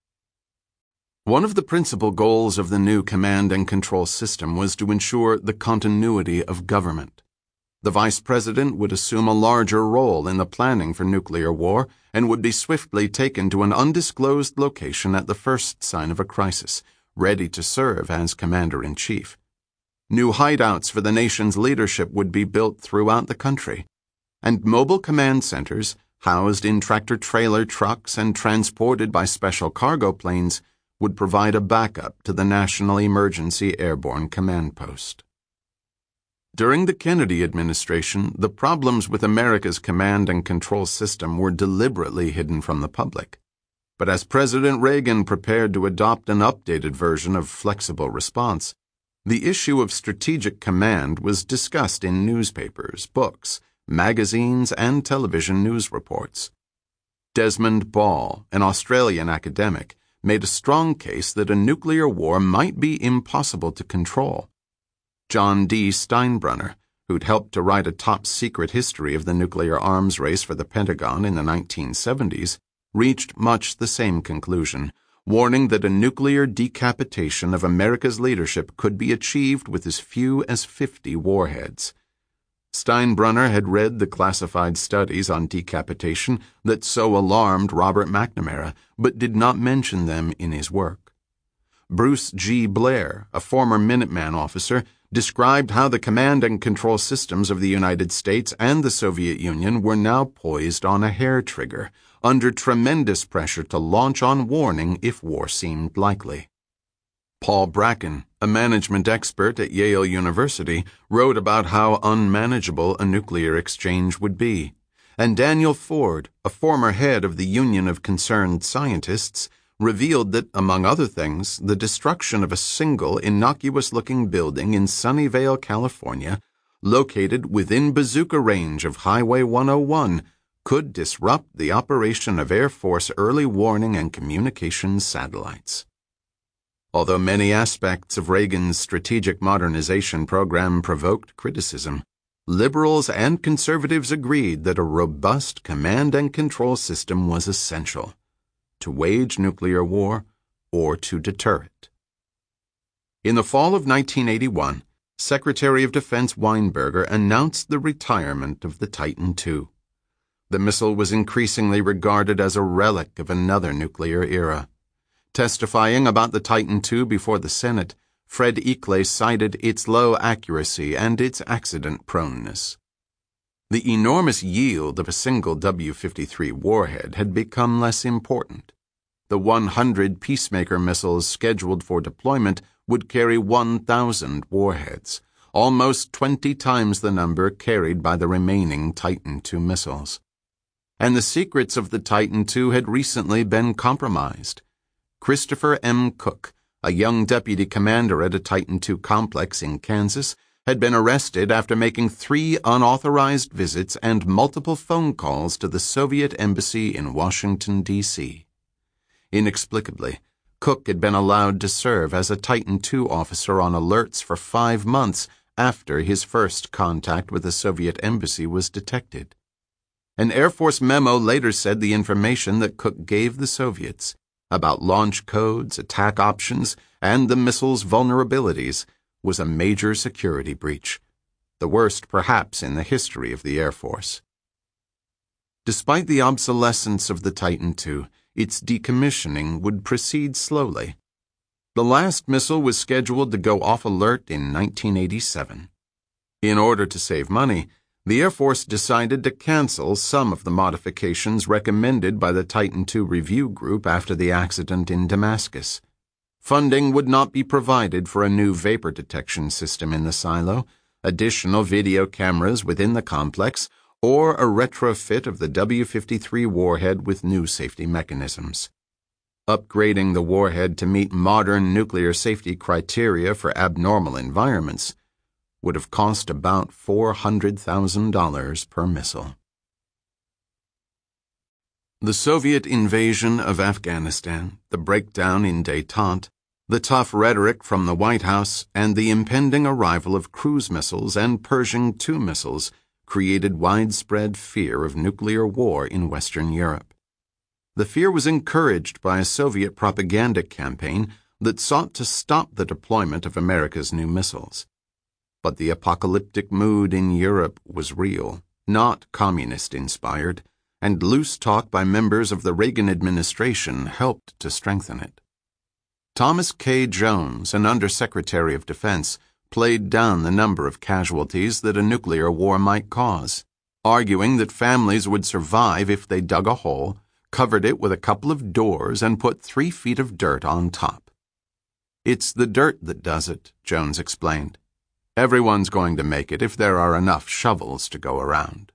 A: One of the principal goals of the new command and control system was to ensure the continuity of government. The vice president would assume a larger role in the planning for nuclear war and would be swiftly taken to an undisclosed location at the first sign of a crisis, ready to serve as commander-in-chief. New hideouts for the nation's leadership would be built throughout the country, and mobile command centers, housed in tractor-trailer trucks and transported by special cargo planes, would provide a backup to the National Emergency Airborne Command Post. During the Kennedy administration, the problems with America's command and control system were deliberately hidden from the public. But as President Reagan prepared to adopt an updated version of flexible response, the issue of strategic command was discussed in newspapers, books, magazines, and television news reports. Desmond Ball, an Australian academic, made a strong case that a nuclear war might be impossible to control. John D. Steinbrunner, who'd helped to write a top-secret history of the nuclear arms race for the Pentagon in the 1970s, reached much the same conclusion, warning that a nuclear decapitation of America's leadership could be achieved with as few as 50 warheads. Steinbrunner had read the classified studies on decapitation that so alarmed Robert McNamara, but did not mention them in his work. Bruce G. Blair, a former Minuteman officer, described how the command and control systems of the United States and the Soviet Union were now poised on a hair trigger, under tremendous pressure to launch on warning if war seemed likely. Paul Bracken, a management expert at Yale University, wrote about how unmanageable a nuclear exchange would be, and Daniel Ford, a former head of the Union of Concerned Scientists, revealed that, among other things, the destruction of a single innocuous-looking building in Sunnyvale, California, located within bazooka range of Highway 101, could disrupt the operation of Air Force early warning and communications satellites. Although many aspects of Reagan's strategic modernization program provoked criticism, liberals and conservatives agreed that a robust command and control system was essential to wage nuclear war or to deter it. In the fall of 1981, Secretary of Defense Weinberger announced the retirement of the Titan II. The missile was increasingly regarded as a relic of another nuclear era. Testifying about the Titan II before the Senate, Fred Eakley cited its low accuracy and its accident proneness. The enormous yield of a single W-53 warhead had become less important. The 100 Peacemaker missiles scheduled for deployment would carry 1,000 warheads, almost 20 times the number carried by the remaining Titan II missiles. And the secrets of the Titan II had recently been compromised. Christopher M. Cook, a young deputy commander at a Titan II complex in Kansas, had been arrested after making 3 unauthorized visits and multiple phone calls to the Soviet embassy in Washington, D.C. Inexplicably, Cook had been allowed to serve as a Titan II officer on alerts for 5 months after his first contact with the Soviet embassy was detected. An Air Force memo later said the information that Cook gave the Soviets about launch codes, attack options, and the missile's vulnerabilities was a major security breach, the worst perhaps in the history of the Air Force. Despite the obsolescence of the Titan II, its decommissioning would proceed slowly. The last missile was scheduled to go off alert in 1987. In order to save money, the Air Force decided to cancel some of the modifications recommended by the Titan II Review Group after the accident in Damascus. Funding would not be provided for a new vapor detection system in the silo, additional video cameras within the complex, or a retrofit of the W-53 warhead with new safety mechanisms. Upgrading the warhead to meet modern nuclear safety criteria for abnormal environments would have cost about $400,000 per missile. The Soviet invasion of Afghanistan, the breakdown in détente, the tough rhetoric from the White House, and the impending arrival of cruise missiles and Pershing II missiles created widespread fear of nuclear war in Western Europe. The fear was encouraged by a Soviet propaganda campaign that sought to stop the deployment of America's new missiles. But the apocalyptic mood in Europe was real, not communist-inspired, and loose talk by members of the Reagan administration helped to strengthen it. Thomas K. Jones, an Undersecretary of Defense, played down the number of casualties that a nuclear war might cause, arguing that families would survive if they dug a hole, covered it with a couple of doors, and put 3 feet of dirt on top. "It's the dirt that does it," Jones explained. "Everyone's going to make it if there are enough shovels to go around."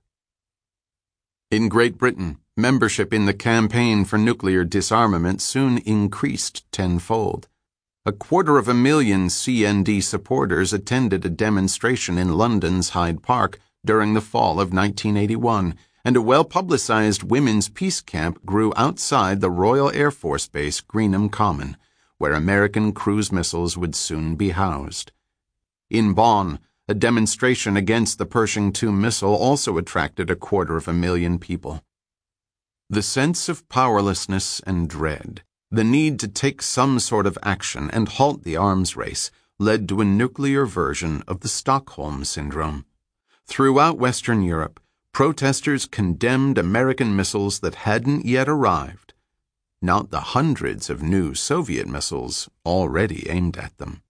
A: In Great Britain, membership in the Campaign for Nuclear Disarmament soon increased tenfold. 250,000 CND supporters attended a demonstration in London's Hyde Park during the fall of 1981, and a well-publicized women's peace camp grew outside the Royal Air Force Base Greenham Common, where American cruise missiles would soon be housed. In Bonn, a demonstration against the Pershing II missile also attracted 250,000 people. The sense of powerlessness and dread, the need to take some sort of action and halt the arms race, led to a nuclear version of the Stockholm Syndrome. Throughout Western Europe, protesters condemned American missiles that hadn't yet arrived, not the hundreds of new Soviet missiles already aimed at them.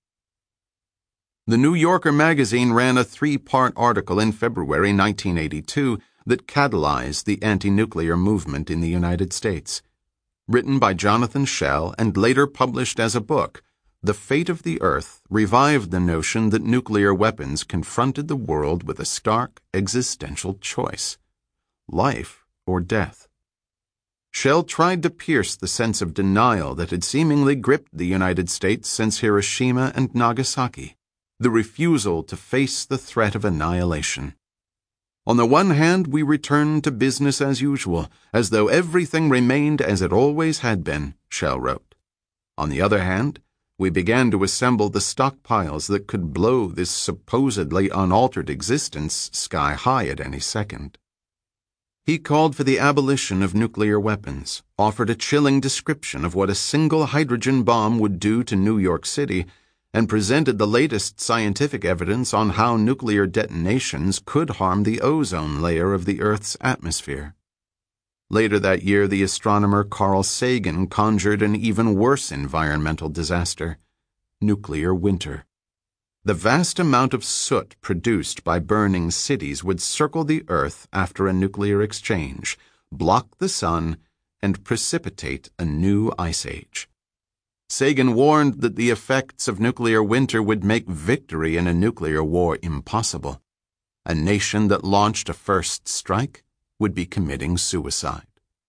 A: The New Yorker magazine ran a 3-part article in February 1982 that catalyzed the anti-nuclear movement in the United States. Written by Jonathan Schell and later published as a book, The Fate of the Earth revived the notion that nuclear weapons confronted the world with a stark existential choice: life or death. Schell tried to pierce the sense of denial that had seemingly gripped the United States since Hiroshima and Nagasaki, the refusal to face the threat of annihilation. On the one hand, we returned to business as usual, as though everything remained as it always had been, Schell wrote. On the other hand, We began to assemble the stockpiles that could blow this supposedly unaltered existence sky high at any second. He called for the abolition of nuclear weapons, offered a chilling description of what a single hydrogen bomb would do to New York City, and presented the latest scientific evidence on how nuclear detonations could harm the ozone layer of the Earth's atmosphere. Later that year, the astronomer Carl Sagan conjured an even worse environmental disaster: nuclear winter. The vast amount of soot produced by burning cities would circle the Earth after a nuclear exchange, block the sun, and precipitate a new ice age. Sagan warned that the effects of nuclear winter would make victory in a nuclear war impossible. A nation that launched a first strike would be committing suicide.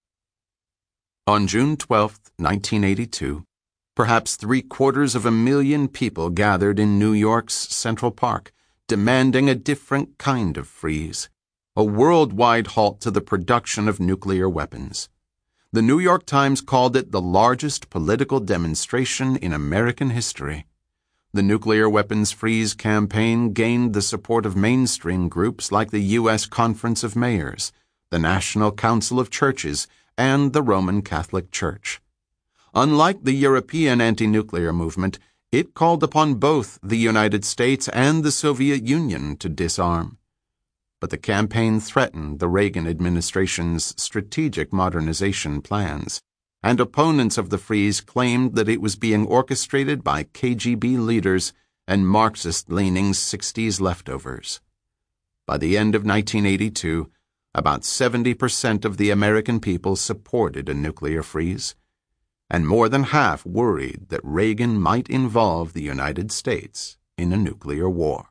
A: On June 12, 1982, perhaps 750,000 people gathered in New York's Central Park, demanding a different kind of freeze, a worldwide halt to the production of nuclear weapons. The New York Times called it the largest political demonstration in American history. The nuclear weapons freeze campaign gained the support of mainstream groups like the U.S. Conference of Mayors, the National Council of Churches, and the Roman Catholic Church. Unlike the European anti-nuclear movement, it called upon both the United States and the Soviet Union to disarm. But the campaign threatened the Reagan administration's strategic modernization plans, and opponents of the freeze claimed that it was being orchestrated by KGB leaders and Marxist-leaning 60s leftovers. By the end of 1982, about 70% of the American people supported a nuclear freeze, and more than half worried that Reagan might involve the United States in a nuclear war.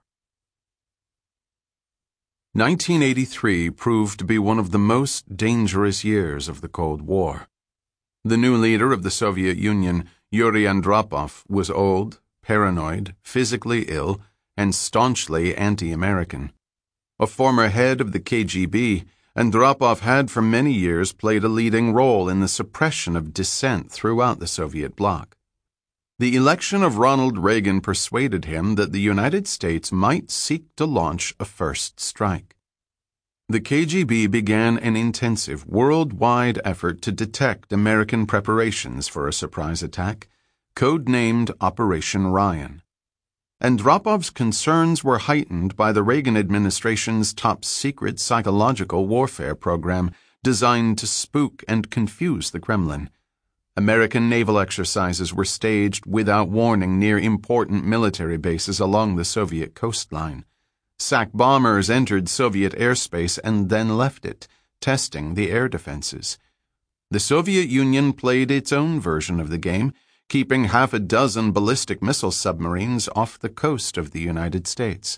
A: 1983 proved to be one of the most dangerous years of the Cold War. The new leader of the Soviet Union, Yuri Andropov, was old, paranoid, physically ill, and staunchly anti-American. A former head of the KGB, Andropov had for many years played a leading role in the suppression of dissent throughout the Soviet bloc. The election of Ronald Reagan persuaded him that the United States might seek to launch a first strike. The KGB began an intensive worldwide effort to detect American preparations for a surprise attack, codenamed Operation Ryan. Andropov's concerns were heightened by the Reagan administration's top-secret psychological warfare program designed to spook and confuse the Kremlin. American naval exercises were staged without warning near important military bases along the Soviet coastline. SAC bombers entered Soviet airspace and then left it, testing the air defenses. The Soviet Union played its own version of the game, keeping 6 ballistic missile submarines off the coast of the United States.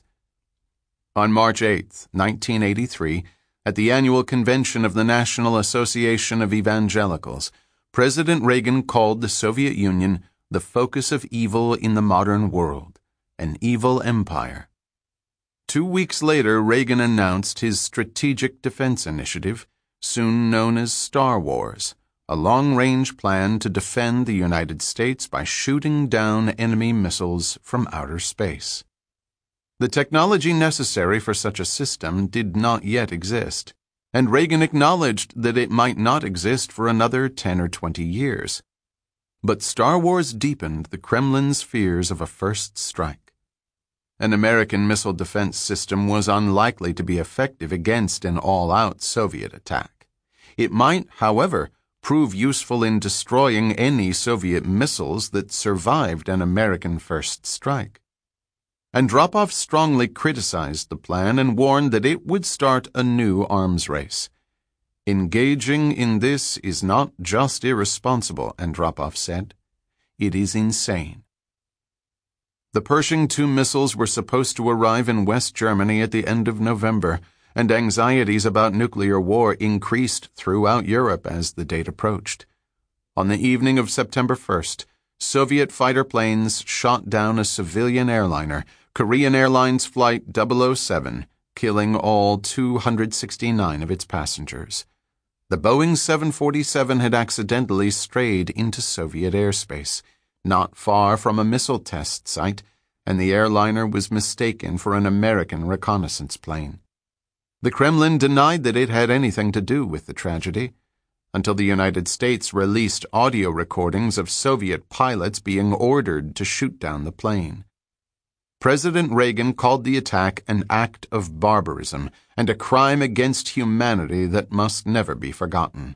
A: On March 8, 1983, at the annual convention of the National Association of Evangelicals, President Reagan called the Soviet Union the focus of evil in the modern world, an evil empire. 2 weeks later, Reagan announced his Strategic Defense Initiative, soon known as Star Wars, a long-range plan to defend the United States by shooting down enemy missiles from outer space. The technology necessary for such a system did not yet exist, and Reagan acknowledged that it might not exist for another 10 or 20 years. But Star Wars deepened the Kremlin's fears of a first strike. An American missile defense system was unlikely to be effective against an all-out Soviet attack. It might, however, prove useful in destroying any Soviet missiles that survived an American first strike. Andropov strongly criticized the plan and warned that it would start a new arms race. Engaging in this is not just irresponsible, Andropov said. It is insane. The Pershing II missiles were supposed to arrive in West Germany at the end of November, and anxieties about nuclear war increased throughout Europe as the date approached. On the evening of September 1st, Soviet fighter planes shot down a civilian airliner, Korean Airlines Flight 007, killing all 269 of its passengers. The Boeing 747 had accidentally strayed into Soviet airspace, not far from a missile test site, and the airliner was mistaken for an American reconnaissance plane. The Kremlin denied that it had anything to do with the tragedy, until the United States released audio recordings of Soviet pilots being ordered to shoot down the plane. President Reagan called the attack an act of barbarism and a crime against humanity that must never be forgotten.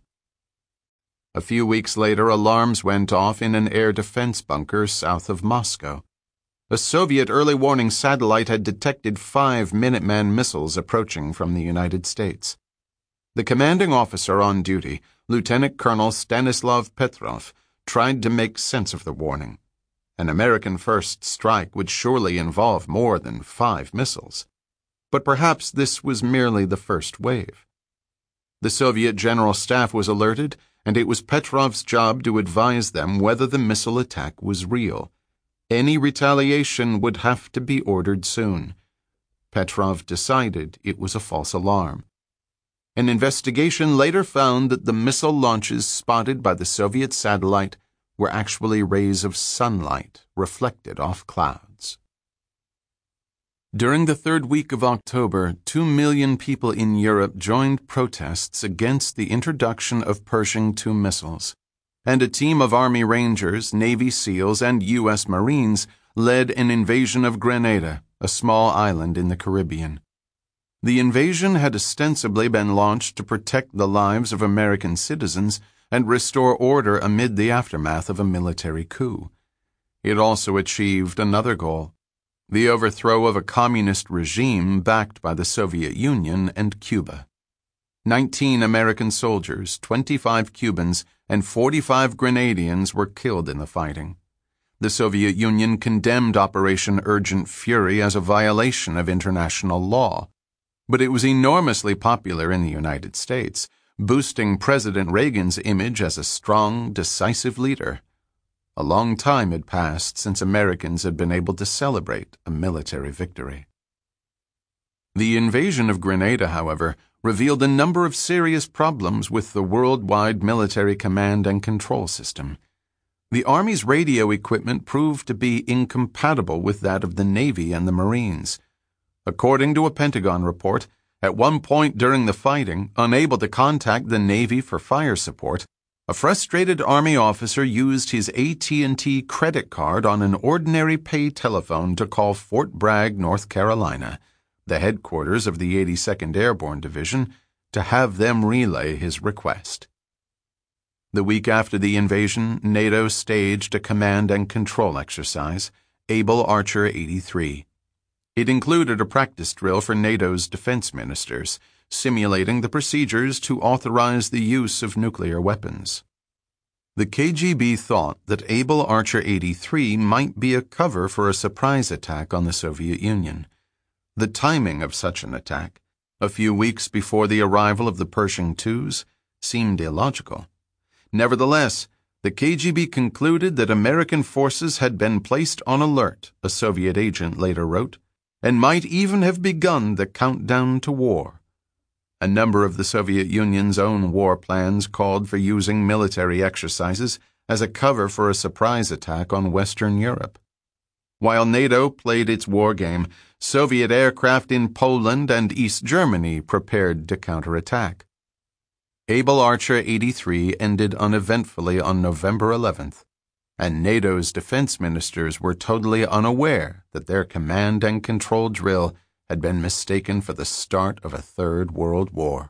A: A few weeks later, alarms went off in an air defense bunker south of Moscow. A Soviet early warning satellite had detected 5 Minuteman missiles approaching from the United States. The commanding officer on duty, Lieutenant Colonel Stanislav Petrov, tried to make sense of the warning. An American first strike would surely involve more than 5 missiles. But perhaps this was merely the first wave. The Soviet General Staff was alerted, and it was Petrov's job to advise them whether the missile attack was real. Any retaliation would have to be ordered soon. Petrov decided it was a false alarm. An investigation later found that the missile launches spotted by the Soviet satellite were actually rays of sunlight reflected off clouds. During the 3rd week of October, 2 million people in Europe joined protests against the introduction of Pershing II missiles, and a team of Army Rangers, Navy SEALs, and U.S. Marines led an invasion of Grenada, a small island in the Caribbean. The invasion had ostensibly been launched to protect the lives of American citizens and restore order amid the aftermath of a military coup. It also achieved another goal: the overthrow of a communist regime backed by the Soviet Union and Cuba. 19 American soldiers, 25 Cubans, and 45 Grenadians were killed in the fighting. The Soviet Union condemned Operation Urgent Fury as a violation of international law, but it was enormously popular in the United States, boosting President Reagan's image as a strong, decisive leader. A long time had passed since Americans had been able to celebrate a military victory. The invasion of Grenada, however, revealed a number of serious problems with the worldwide military command and control system. The Army's radio equipment proved to be incompatible with that of the Navy and the Marines. According to a Pentagon report, at one point during the fighting, unable to contact the Navy for fire support, a frustrated Army officer used his AT&T credit card on an ordinary pay telephone to call Fort Bragg, North Carolina, the headquarters of the 82nd Airborne Division, to have them relay his request. The week after the invasion, NATO staged a command and control exercise, Able Archer 83. It included a practice drill for NATO's defense ministers, simulating the procedures to authorize the use of nuclear weapons. The KGB thought that Able Archer 83 might be a cover for a surprise attack on the Soviet Union. The timing of such an attack, a few weeks before the arrival of the Pershing IIs, seemed illogical. Nevertheless, the KGB concluded that American forces had been placed on alert, a Soviet agent later wrote, and might even have begun the countdown to war. A number of the Soviet Union's own war plans called for using military exercises as a cover for a surprise attack on Western Europe. While NATO played its war game, Soviet aircraft in Poland and East Germany prepared to counterattack. Able Archer 83 ended uneventfully on November 11th, and NATO's defense ministers were totally unaware that their command and control drill had been mistaken for the start of a Third World War.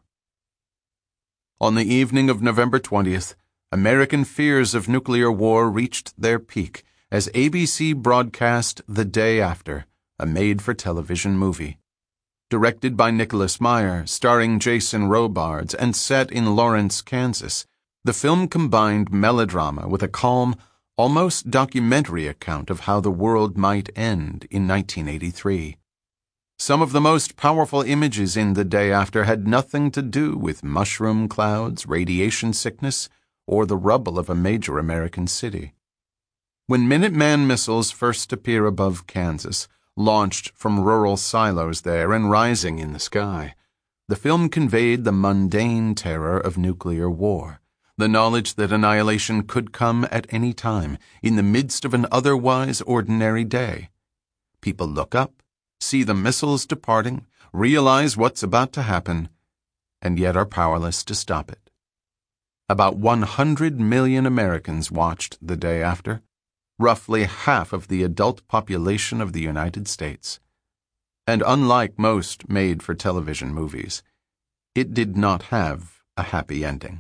A: On the evening of November 20th, American fears of nuclear war reached their peak as ABC broadcast The Day After, a made-for-television movie. Directed by Nicholas Meyer, starring Jason Robards, and set in Lawrence, Kansas, the film combined melodrama with a calm, almost documentary account of how the world might end in 1983. Some of the most powerful images in The Day After had nothing to do with mushroom clouds, radiation sickness, or the rubble of a major American city. When Minuteman missiles first appear above Kansas, launched from rural silos there and rising in the sky, the film conveyed the mundane terror of nuclear war, the knowledge that annihilation could come at any time, in the midst of an otherwise ordinary day. People look up, see the missiles departing, realize what's about to happen, and yet are powerless to stop it. About 100 million Americans watched the day after, roughly half of the adult population of the United States. And unlike most made-for-television movies, it did not have a happy ending.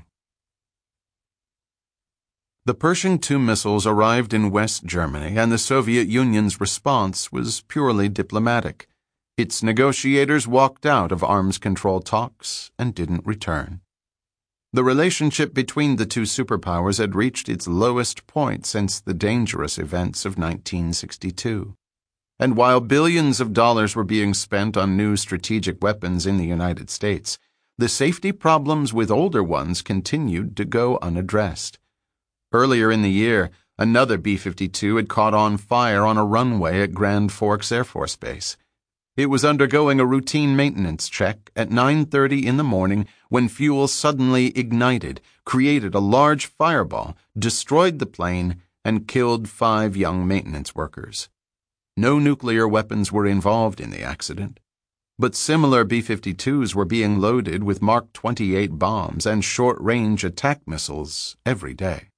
A: The Pershing II missiles arrived in West Germany, and the Soviet Union's response was purely diplomatic. Its negotiators walked out of arms control talks and didn't return. The relationship between the two superpowers had reached its lowest point since the dangerous events of 1962. And while billions of dollars were being spent on new strategic weapons in the United States, the safety problems with older ones continued to go unaddressed. Earlier in the year, another B-52 had caught on fire on a runway at Grand Forks Air Force Base. It was undergoing a routine maintenance check at 9:30 in the morning when fuel suddenly ignited, created a large fireball, destroyed the plane, and killed 5 young maintenance workers. No nuclear weapons were involved in the accident, but similar B-52s were being loaded with Mark 28 bombs and short-range attack missiles every day.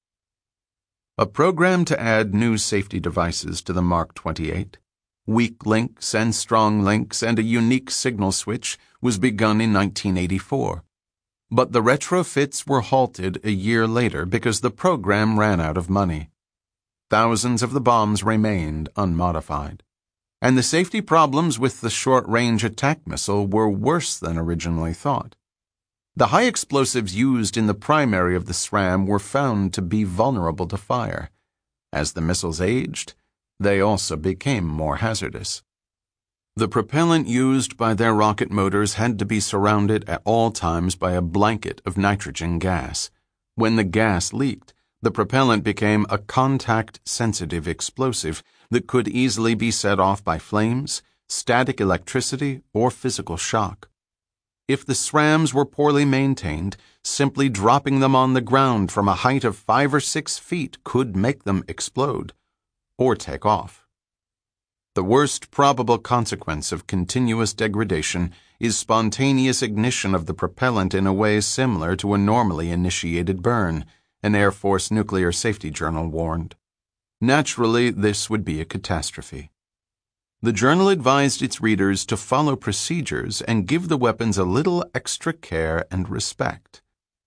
A: A program to add new safety devices to the Mark 28, weak links and strong links, and a unique signal switch was begun in 1984. But the retrofits were halted a year later because the program ran out of money. Thousands of the bombs remained unmodified. And the safety problems with the short-range attack missile were worse than originally thought. The high explosives used in the primary of the SRAM were found to be vulnerable to fire. As the missiles aged, they also became more hazardous. The propellant used by their rocket motors had to be surrounded at all times by a blanket of nitrogen gas. When the gas leaked, the propellant became a contact-sensitive explosive that could easily be set off by flames, static electricity, or physical shock. If the SRAMs were poorly maintained, simply dropping them on the ground from a height of 5 or 6 feet could make them explode or take off. The worst probable consequence of continuous degradation is spontaneous ignition of the propellant in a way similar to a normally initiated burn, an Air Force Nuclear Safety Journal warned. Naturally, this would be a catastrophe. The journal advised its readers to follow procedures and give the weapons a little extra care and respect.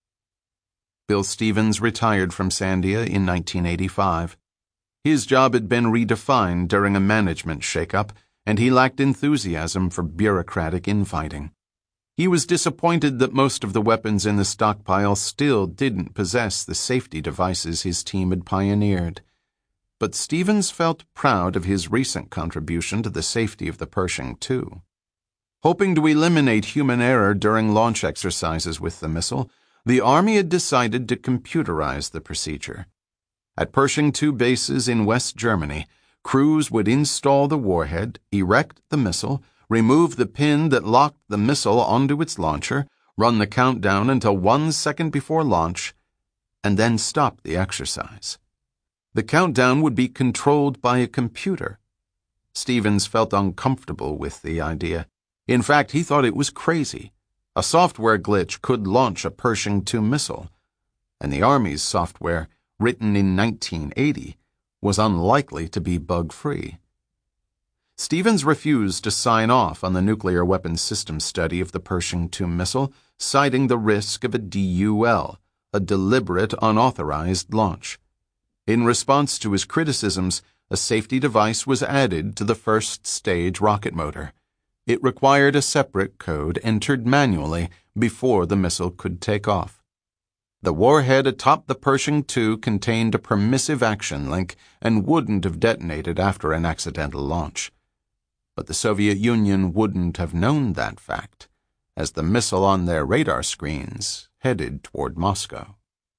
A: Bill Stevens retired from Sandia in 1985. His job had been redefined during a management shakeup, and he lacked enthusiasm for bureaucratic infighting. He was disappointed that most of the weapons in the stockpile still didn't possess the safety devices his team had pioneered. But Stevens felt proud of his recent contribution to the safety of the Pershing II. Hoping to eliminate human error during launch exercises with the missile, the Army had decided to computerize the procedure. At Pershing II bases in West Germany, crews would install the warhead, erect the missile, remove the pin that locked the missile onto its launcher, run the countdown until 1 second before launch, and then stop the exercise. The countdown would be controlled by a computer. Stevens felt uncomfortable with the idea. In fact, he thought it was crazy. A software glitch could launch a Pershing II missile, and the Army's software, written in 1980, was unlikely to be bug-free. Stevens refused to sign off on the nuclear weapons system study of the Pershing II missile, citing the risk of a DUL, a deliberate unauthorized launch. In response to his criticisms, a safety device was added to the first stage rocket motor. It required a separate code entered manually before the missile could take off. The warhead atop the Pershing II contained a permissive action link and wouldn't have detonated after an accidental launch. But the Soviet Union wouldn't have known that fact, as the missile on their radar screens headed toward Moscow.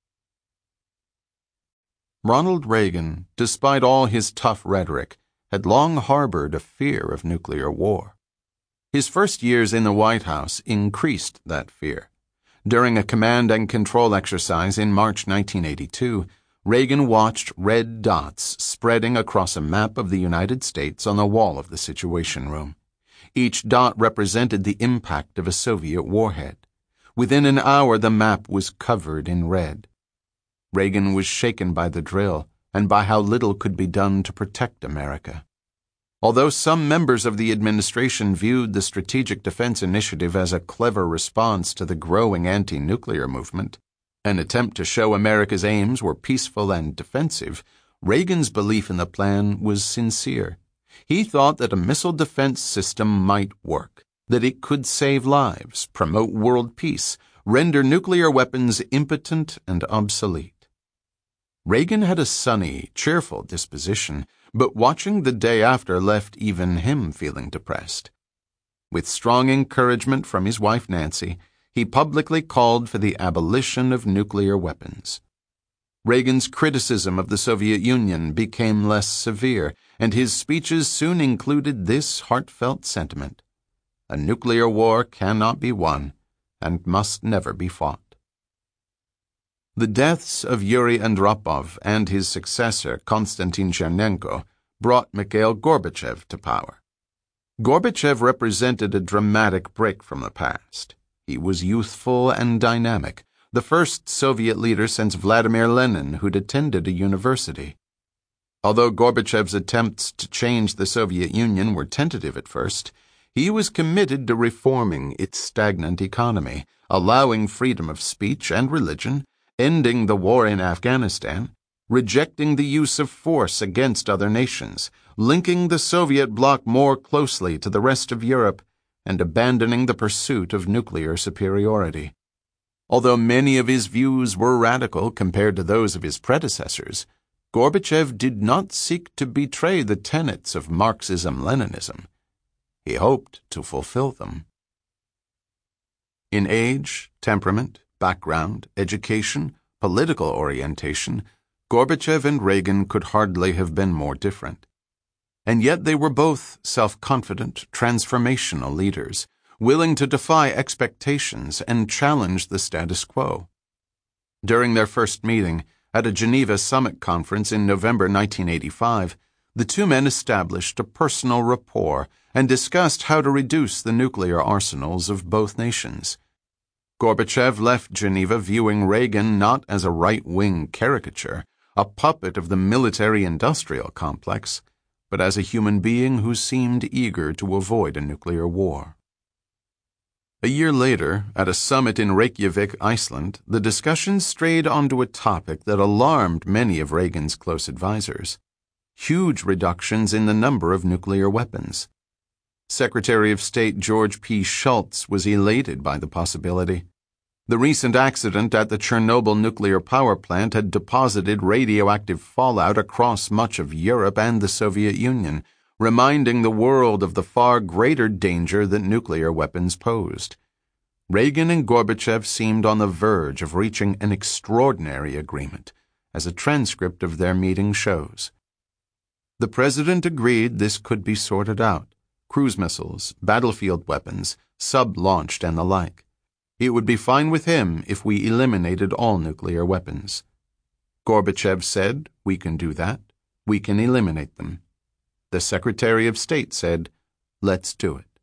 A: Ronald Reagan, despite all his tough rhetoric, had long harbored a fear of nuclear war. His first years in the White House increased that fear. During a command and control exercise in March 1982, Reagan watched red dots spreading across a map of the United States on the wall of the Situation Room. Each dot represented the impact of a Soviet warhead. Within an hour, the map was covered in red. Reagan was shaken by the drill and by how little could be done to protect America. Although some members of the administration viewed the Strategic Defense Initiative as a clever response to the growing anti-nuclear movement, an attempt to show America's aims were peaceful and defensive, Reagan's belief in the plan was sincere. He thought that a missile defense system might work, that it could save lives, promote world peace, render nuclear weapons impotent and obsolete. Reagan had a sunny, cheerful disposition, but watching the day after left even him feeling depressed. With strong encouragement from his wife Nancy, he publicly called for the abolition of nuclear weapons. Reagan's criticism of the Soviet Union became less severe, and his speeches soon included this heartfelt sentiment: a nuclear war cannot be won and must never be fought. The deaths of Yuri Andropov and his successor, Konstantin Chernenko, brought Mikhail Gorbachev to power. Gorbachev represented a dramatic break from the past. He was youthful and dynamic, the first Soviet leader since Vladimir Lenin who'd attended a university. Although Gorbachev's attempts to change the Soviet Union were tentative at first, he was committed to reforming its stagnant economy, allowing freedom of speech and religion, ending the war in Afghanistan, rejecting the use of force against other nations, linking the Soviet bloc more closely to the rest of Europe, and abandoning the pursuit of nuclear superiority. Although many of his views were radical compared to those of his predecessors, Gorbachev did not seek to betray the tenets of Marxism-Leninism. He hoped to fulfill them. In age, temperament, background, education, political orientation, Gorbachev and Reagan could hardly have been more different. And yet they were both self-confident, transformational leaders, willing to defy expectations and challenge the status quo. During their first meeting, at a Geneva Summit conference in November 1985, the two men established a personal rapport and discussed how to reduce the nuclear arsenals of both nations. Gorbachev left Geneva viewing Reagan not as a right-wing caricature, a puppet of the military-industrial complex, but as a human being who seemed eager to avoid a nuclear war. A year later, at a summit in Reykjavik, Iceland, the discussion strayed onto a topic that alarmed many of Reagan's close advisers: huge reductions in the number of nuclear weapons. Secretary of State George P. Shultz was elated by the possibility. The recent accident at the Chernobyl nuclear power plant had deposited radioactive fallout across much of Europe and the Soviet Union, reminding the world of the far greater danger that nuclear weapons posed. Reagan and Gorbachev seemed on the verge of reaching an extraordinary agreement, as a transcript of their meeting shows. The president agreed this could be sorted out: cruise missiles, battlefield weapons, sub-launched and the like. It would be fine with him if we eliminated all nuclear weapons. Gorbachev said, "We can do that. We can eliminate them." The Secretary of State said, "Let's do it."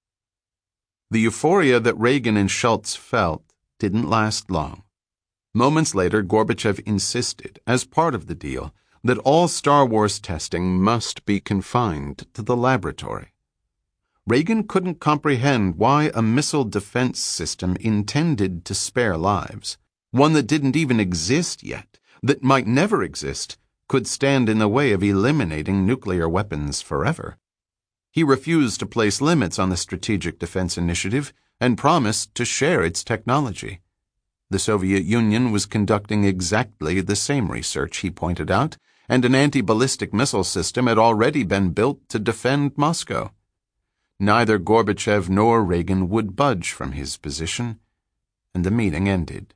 A: The euphoria that Reagan and Shultz felt didn't last long. Moments later, Gorbachev insisted, as part of the deal, that all Star Wars testing must be confined to the laboratory. Reagan couldn't comprehend why a missile defense system intended to spare lives, one that didn't even exist yet, that might never exist, could stand in the way of eliminating nuclear weapons forever. He refused to place limits on the Strategic Defense Initiative and promised to share its technology. The Soviet Union was conducting exactly the same research, he pointed out, and an anti-ballistic missile system had already been built to defend Moscow. Neither Gorbachev nor Reagan would budge from his position, and the meeting ended.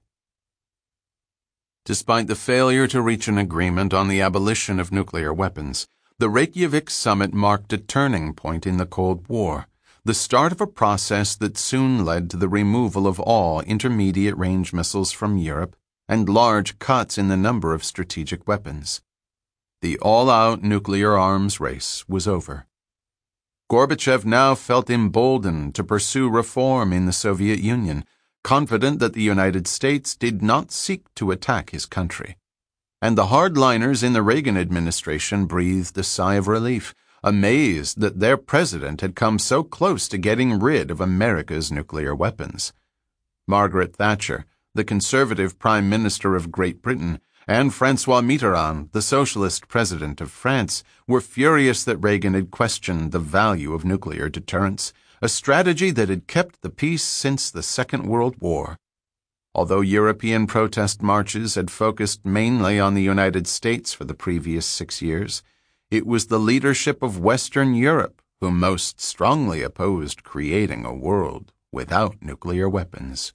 A: Despite the failure to reach an agreement on the abolition of nuclear weapons, the Reykjavik summit marked a turning point in the Cold War, the start of a process that soon led to the removal of all intermediate-range missiles from Europe and large cuts in the number of strategic weapons. The all-out nuclear arms race was over. Gorbachev now felt emboldened to pursue reform in the Soviet Union, confident that the United States did not seek to attack his country. And the hardliners in the Reagan administration breathed a sigh of relief, amazed that their president had come so close to getting rid of America's nuclear weapons. Margaret Thatcher, the conservative Prime Minister of Great Britain, and François Mitterrand, the socialist president of France, were furious that Reagan had questioned the value of nuclear deterrence, a strategy that had kept the peace since the Second World War. Although European protest marches had focused mainly on the United States for the previous 6 years, it was the leadership of Western Europe who most strongly opposed creating a world without nuclear weapons.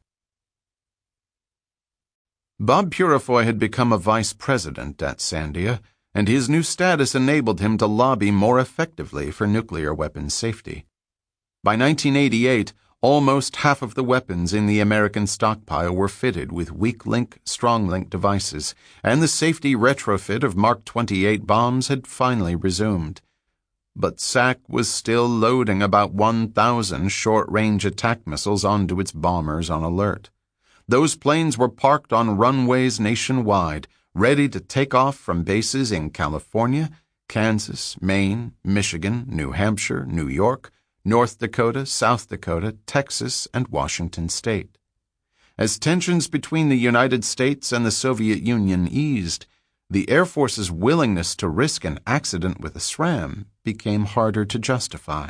A: Bob Purifoy had become a vice president at Sandia, and his new status enabled him to lobby more effectively for nuclear weapons safety. By 1988, almost half of the weapons in the American stockpile were fitted with weak-link, strong-link devices, and the safety retrofit of Mark 28 bombs had finally resumed. But SAC was still loading about 1,000 short-range attack missiles onto its bombers on alert. Those planes were parked on runways nationwide, ready to take off from bases in California, Kansas, Maine, Michigan, New Hampshire, New York, North Dakota, South Dakota, Texas, and Washington State. As tensions between the United States and the Soviet Union eased, the Air Force's willingness to risk an accident with a SRAM became harder to justify.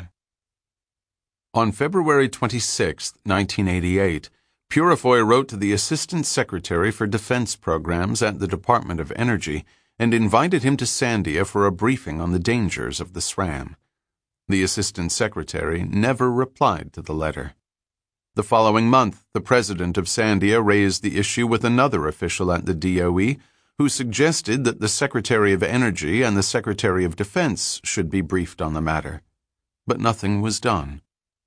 A: On February 26, 1988, Purifoy wrote to the Assistant Secretary for Defense Programs at the Department of Energy and invited him to Sandia for a briefing on the dangers of the SRAM. The Assistant Secretary never replied to the letter. The following month, the president of Sandia raised the issue with another official at the DOE who suggested that the Secretary of Energy and the Secretary of Defense should be briefed on the matter. But nothing was done.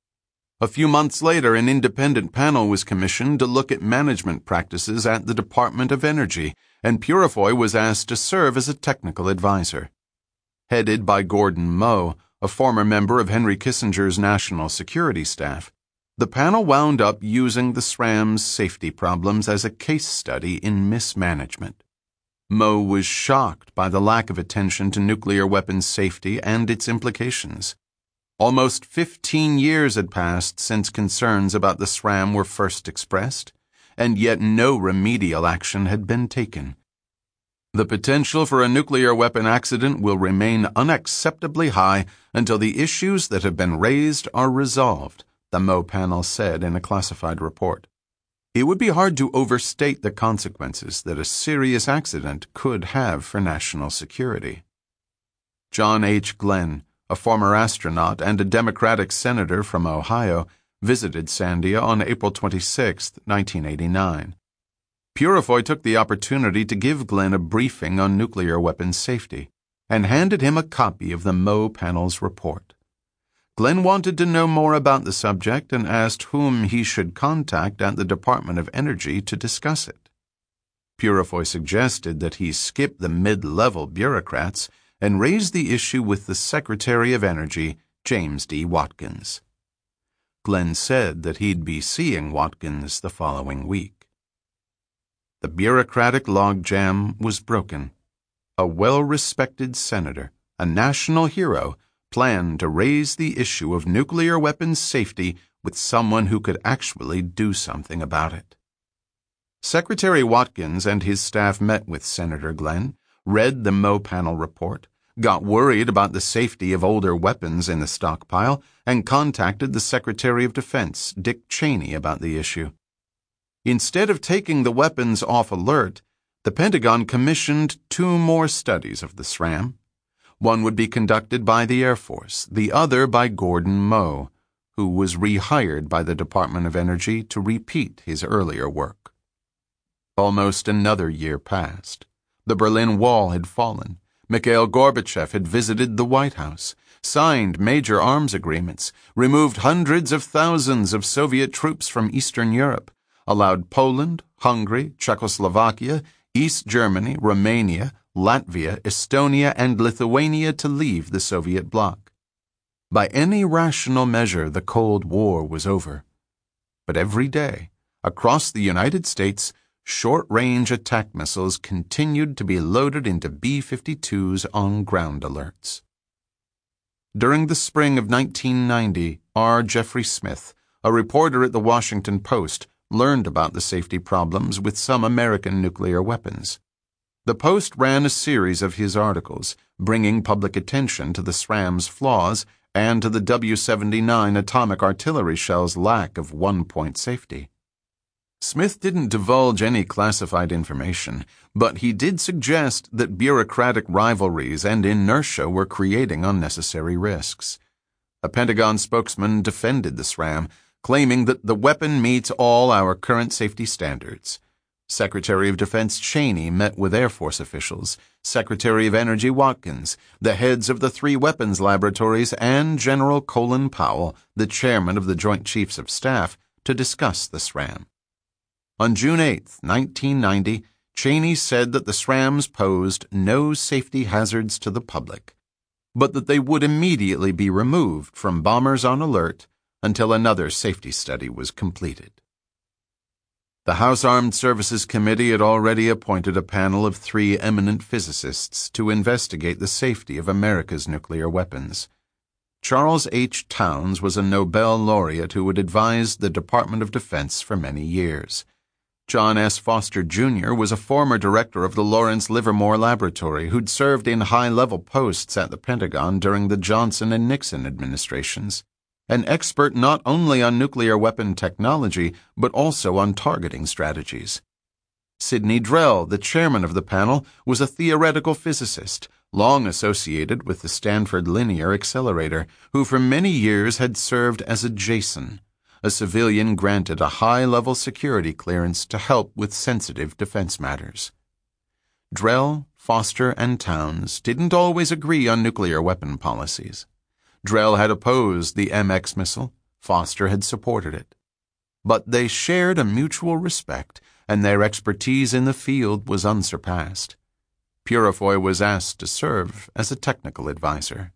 A: A few months later, an independent panel was commissioned to look at management practices at the Department of Energy, and Purifoy was asked to serve as a technical advisor. Headed by Gordon Moe, a former member of Henry Kissinger's national security staff, the panel wound up using the SRAM's safety problems as a case study in mismanagement. Moe was shocked by the lack of attention to nuclear weapons safety and its implications. Almost 15 years had passed since concerns about the SRAM were first expressed, and yet no remedial action had been taken. The potential for a nuclear weapon accident will remain unacceptably high until the issues that have been raised are resolved, the Moe panel said in a classified report. It would be hard to overstate the consequences that a serious accident could have for national security. John H. Glenn, a former astronaut and a Democratic senator from Ohio, visited Sandia on April 26, 1989. Purifoy took the opportunity to give Glenn a briefing on nuclear weapons safety and handed him a copy of the Moe panel's report. Glenn wanted to know more about the subject and asked whom he should contact at the Department of Energy to discuss it. Purifoy suggested that he skip the mid-level bureaucrats and raise the issue with the Secretary of Energy, James D. Watkins. Glenn said that he'd be seeing Watkins the following week. The bureaucratic logjam was broken. A well-respected senator, a national hero, planned to raise the issue of nuclear weapons safety with someone who could actually do something about it. Secretary Watkins and his staff met with Senator Glenn, read the Moe panel report, got worried about the safety of older weapons in the stockpile, and contacted the Secretary of Defense, Dick Cheney, about the issue. Instead of taking the weapons off alert, the Pentagon commissioned 2 more studies of the SRAM. One would be conducted by the Air Force, the other by Gordon Moe, who was rehired by the Department of Energy to repeat his earlier work. Almost another year passed. The Berlin Wall had fallen. Mikhail Gorbachev had visited the White House. signed major arms agreements, removed hundreds of thousands of Soviet troops from Eastern Europe, allowed Poland, Hungary, Czechoslovakia, East Germany, Romania, Latvia, Estonia, and Lithuania to leave the Soviet bloc. By any rational measure, the Cold War was over. But every day, across the United States, short-range attack missiles continued to be loaded into B-52s on ground alerts. During the spring of 1990, R. Jeffrey Smith, a reporter at the Washington Post, learned about the safety problems with some American nuclear weapons. The Post ran a series of his articles, bringing public attention to the SRAM's flaws and to the W-79 atomic artillery shell's lack of one-point safety. Smith didn't divulge any classified information, but he did suggest that bureaucratic rivalries and inertia were creating unnecessary risks. A Pentagon spokesman defended the SRAM, claiming that the weapon meets all our current safety standards. Secretary of Defense Cheney met with Air Force officials, Secretary of Energy Watkins, the heads of the 3 weapons laboratories, and General Colin Powell, the chairman of the Joint Chiefs of Staff, to discuss the SRAM. On June 8, 1990, Cheney said that the SRAMs posed no safety hazards to the public, but that they would immediately be removed from bombers on alert until another safety study was completed. The House Armed Services Committee had already appointed a panel of 3 eminent physicists to investigate the safety of America's nuclear weapons. Charles H. Towns was a Nobel laureate who had advised the Department of Defense for many years. John S. Foster, Jr. was a former director of the Lawrence Livermore Laboratory who'd served in high-level posts at the Pentagon during the Johnson and Nixon administrations, an expert not only on nuclear weapon technology but also on targeting strategies. Sidney Drell, the chairman of the panel, was a theoretical physicist, long associated with the Stanford Linear Accelerator, who for many years had served as a JASON, a civilian granted a high-level security clearance to help with sensitive defense matters. Drell, Foster, and Towns didn't always agree on nuclear weapon policies. Drell had opposed the MX missile, Foster had supported it. But they shared a mutual respect, and their expertise in the field was unsurpassed. Purifoy was asked to serve as a technical advisor.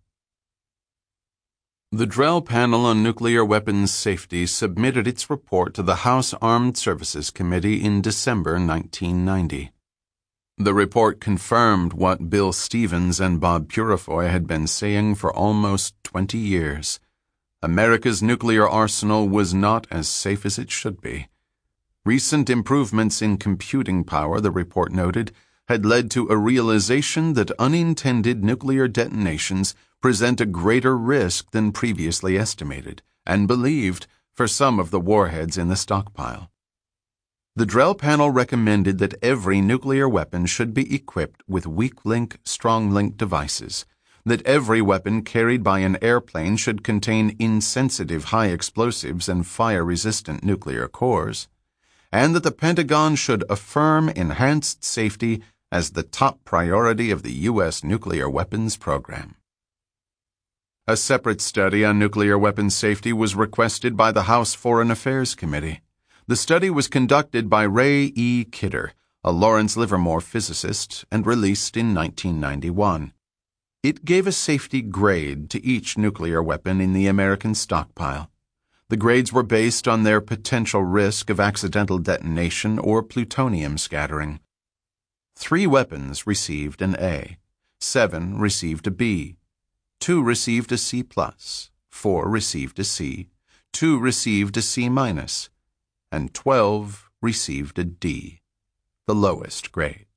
A: The Drell Panel on Nuclear Weapons Safety submitted its report to the House Armed Services Committee in December 1990. The report confirmed what Bill Stevens and Bob Purifoy had been saying for almost 20 years. America's nuclear arsenal was not as safe as it should be. Recent improvements in computing power, the report noted, had led to a realization that unintended nuclear detonations present a greater risk than previously estimated and believed for some of the warheads in the stockpile. The Drell panel recommended that every nuclear weapon should be equipped with weak-link, strong-link devices, that every weapon carried by an airplane should contain insensitive high explosives and fire-resistant nuclear cores, and that the Pentagon should affirm enhanced safety as the top priority of the U.S. nuclear weapons program. A separate study on nuclear weapons safety was requested by the House Foreign Affairs Committee. The study was conducted by Ray E. Kidder, a Lawrence Livermore physicist, and released in 1991. It gave a safety grade to each nuclear weapon in the American stockpile. The grades were based on their potential risk of accidental detonation or plutonium scattering. 3 weapons received an A, 7 received a B, 2 received a C+, 4 received a C, 2 received a C-, and 12 received a D, the lowest grade.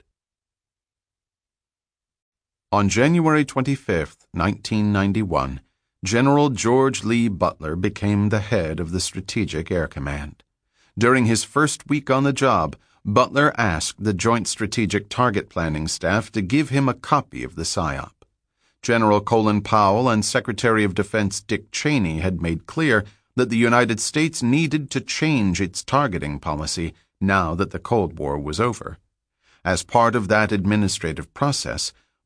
A: On January 25, 1991, General George Lee Butler became the head of the Strategic Air Command. During his first week on the job, Butler asked the Joint Strategic Target Planning Staff to give him a copy of the PSYOP. General Colin Powell and Secretary of Defense Dick Cheney had made clear that the United States needed to change its targeting policy now that the Cold War was over. As part of that administrative process,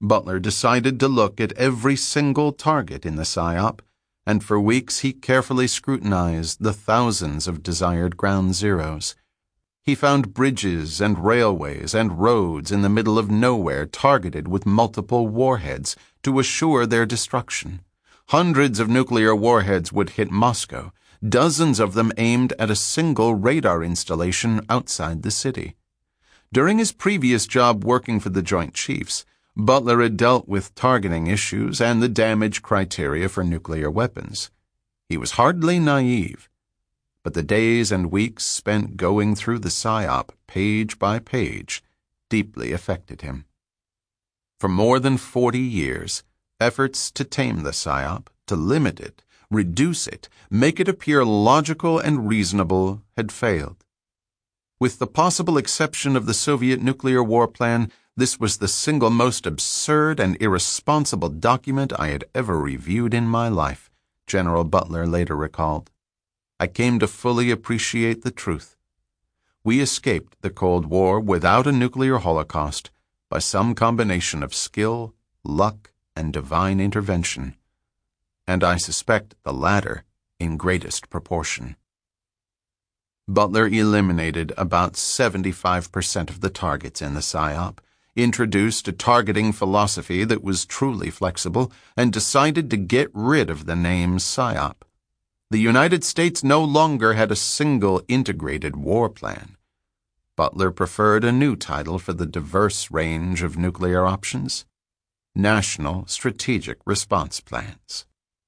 A: Butler decided to look at every single target in the PSYOP, and for weeks he carefully scrutinized the thousands of desired ground zeros. He found bridges and railways and roads in the middle of nowhere targeted with multiple warheads to assure their destruction. Hundreds of nuclear warheads would hit Moscow, dozens of them aimed at a single radar installation outside the city. During his previous job working for the Joint Chiefs, Butler had dealt with targeting issues and the damage criteria for nuclear weapons. He was hardly naive, but the days and weeks spent going through the PSYOP page by page deeply affected him. For more than 40 years, efforts to tame the PSYOP, to limit it, reduce it, make it appear logical and reasonable had failed. With the possible exception of the Soviet nuclear war plan, this was the single most absurd and irresponsible document I had ever reviewed in my life, General Butler later recalled. I came to fully appreciate the truth. We escaped the Cold War without a nuclear holocaust by some combination of skill, luck, and divine intervention, and I suspect the latter in greatest proportion. Butler eliminated about 75% of the targets in the PSYOP, introduced a targeting philosophy that was truly flexible, and decided to get rid of the name PSYOP. The United States no longer had a single integrated war plan. Butler preferred a new title for the diverse range of nuclear options: National Strategic Response Plans.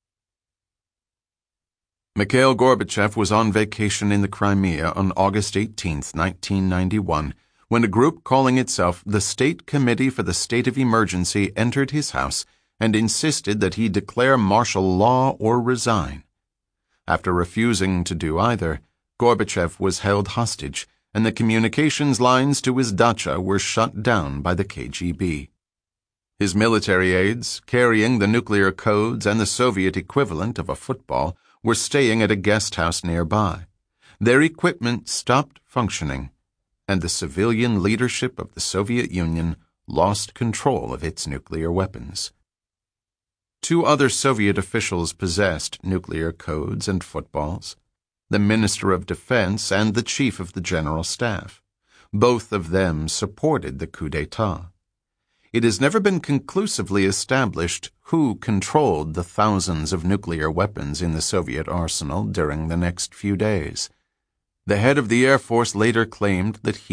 A: Mikhail Gorbachev was on vacation in the Crimea on August 18, 1991, when a group calling itself the State Committee for the State of Emergency entered his house and insisted that he declare martial law or resign. After refusing to do either, Gorbachev was held hostage, and the communications lines to his dacha were shut down by the KGB. His military aides, carrying the nuclear codes and the Soviet equivalent of a football, were staying at a guest house nearby. Their equipment stopped functioning, and the civilian leadership of the Soviet Union lost control of its nuclear weapons. 2 other Soviet officials possessed nuclear codes and footballs: the Minister of Defense and the Chief of the General Staff. Both of them supported the coup d'etat. It has never been conclusively established who controlled the thousands of nuclear weapons in the Soviet arsenal during the next few days. The head of the Air Force later claimed that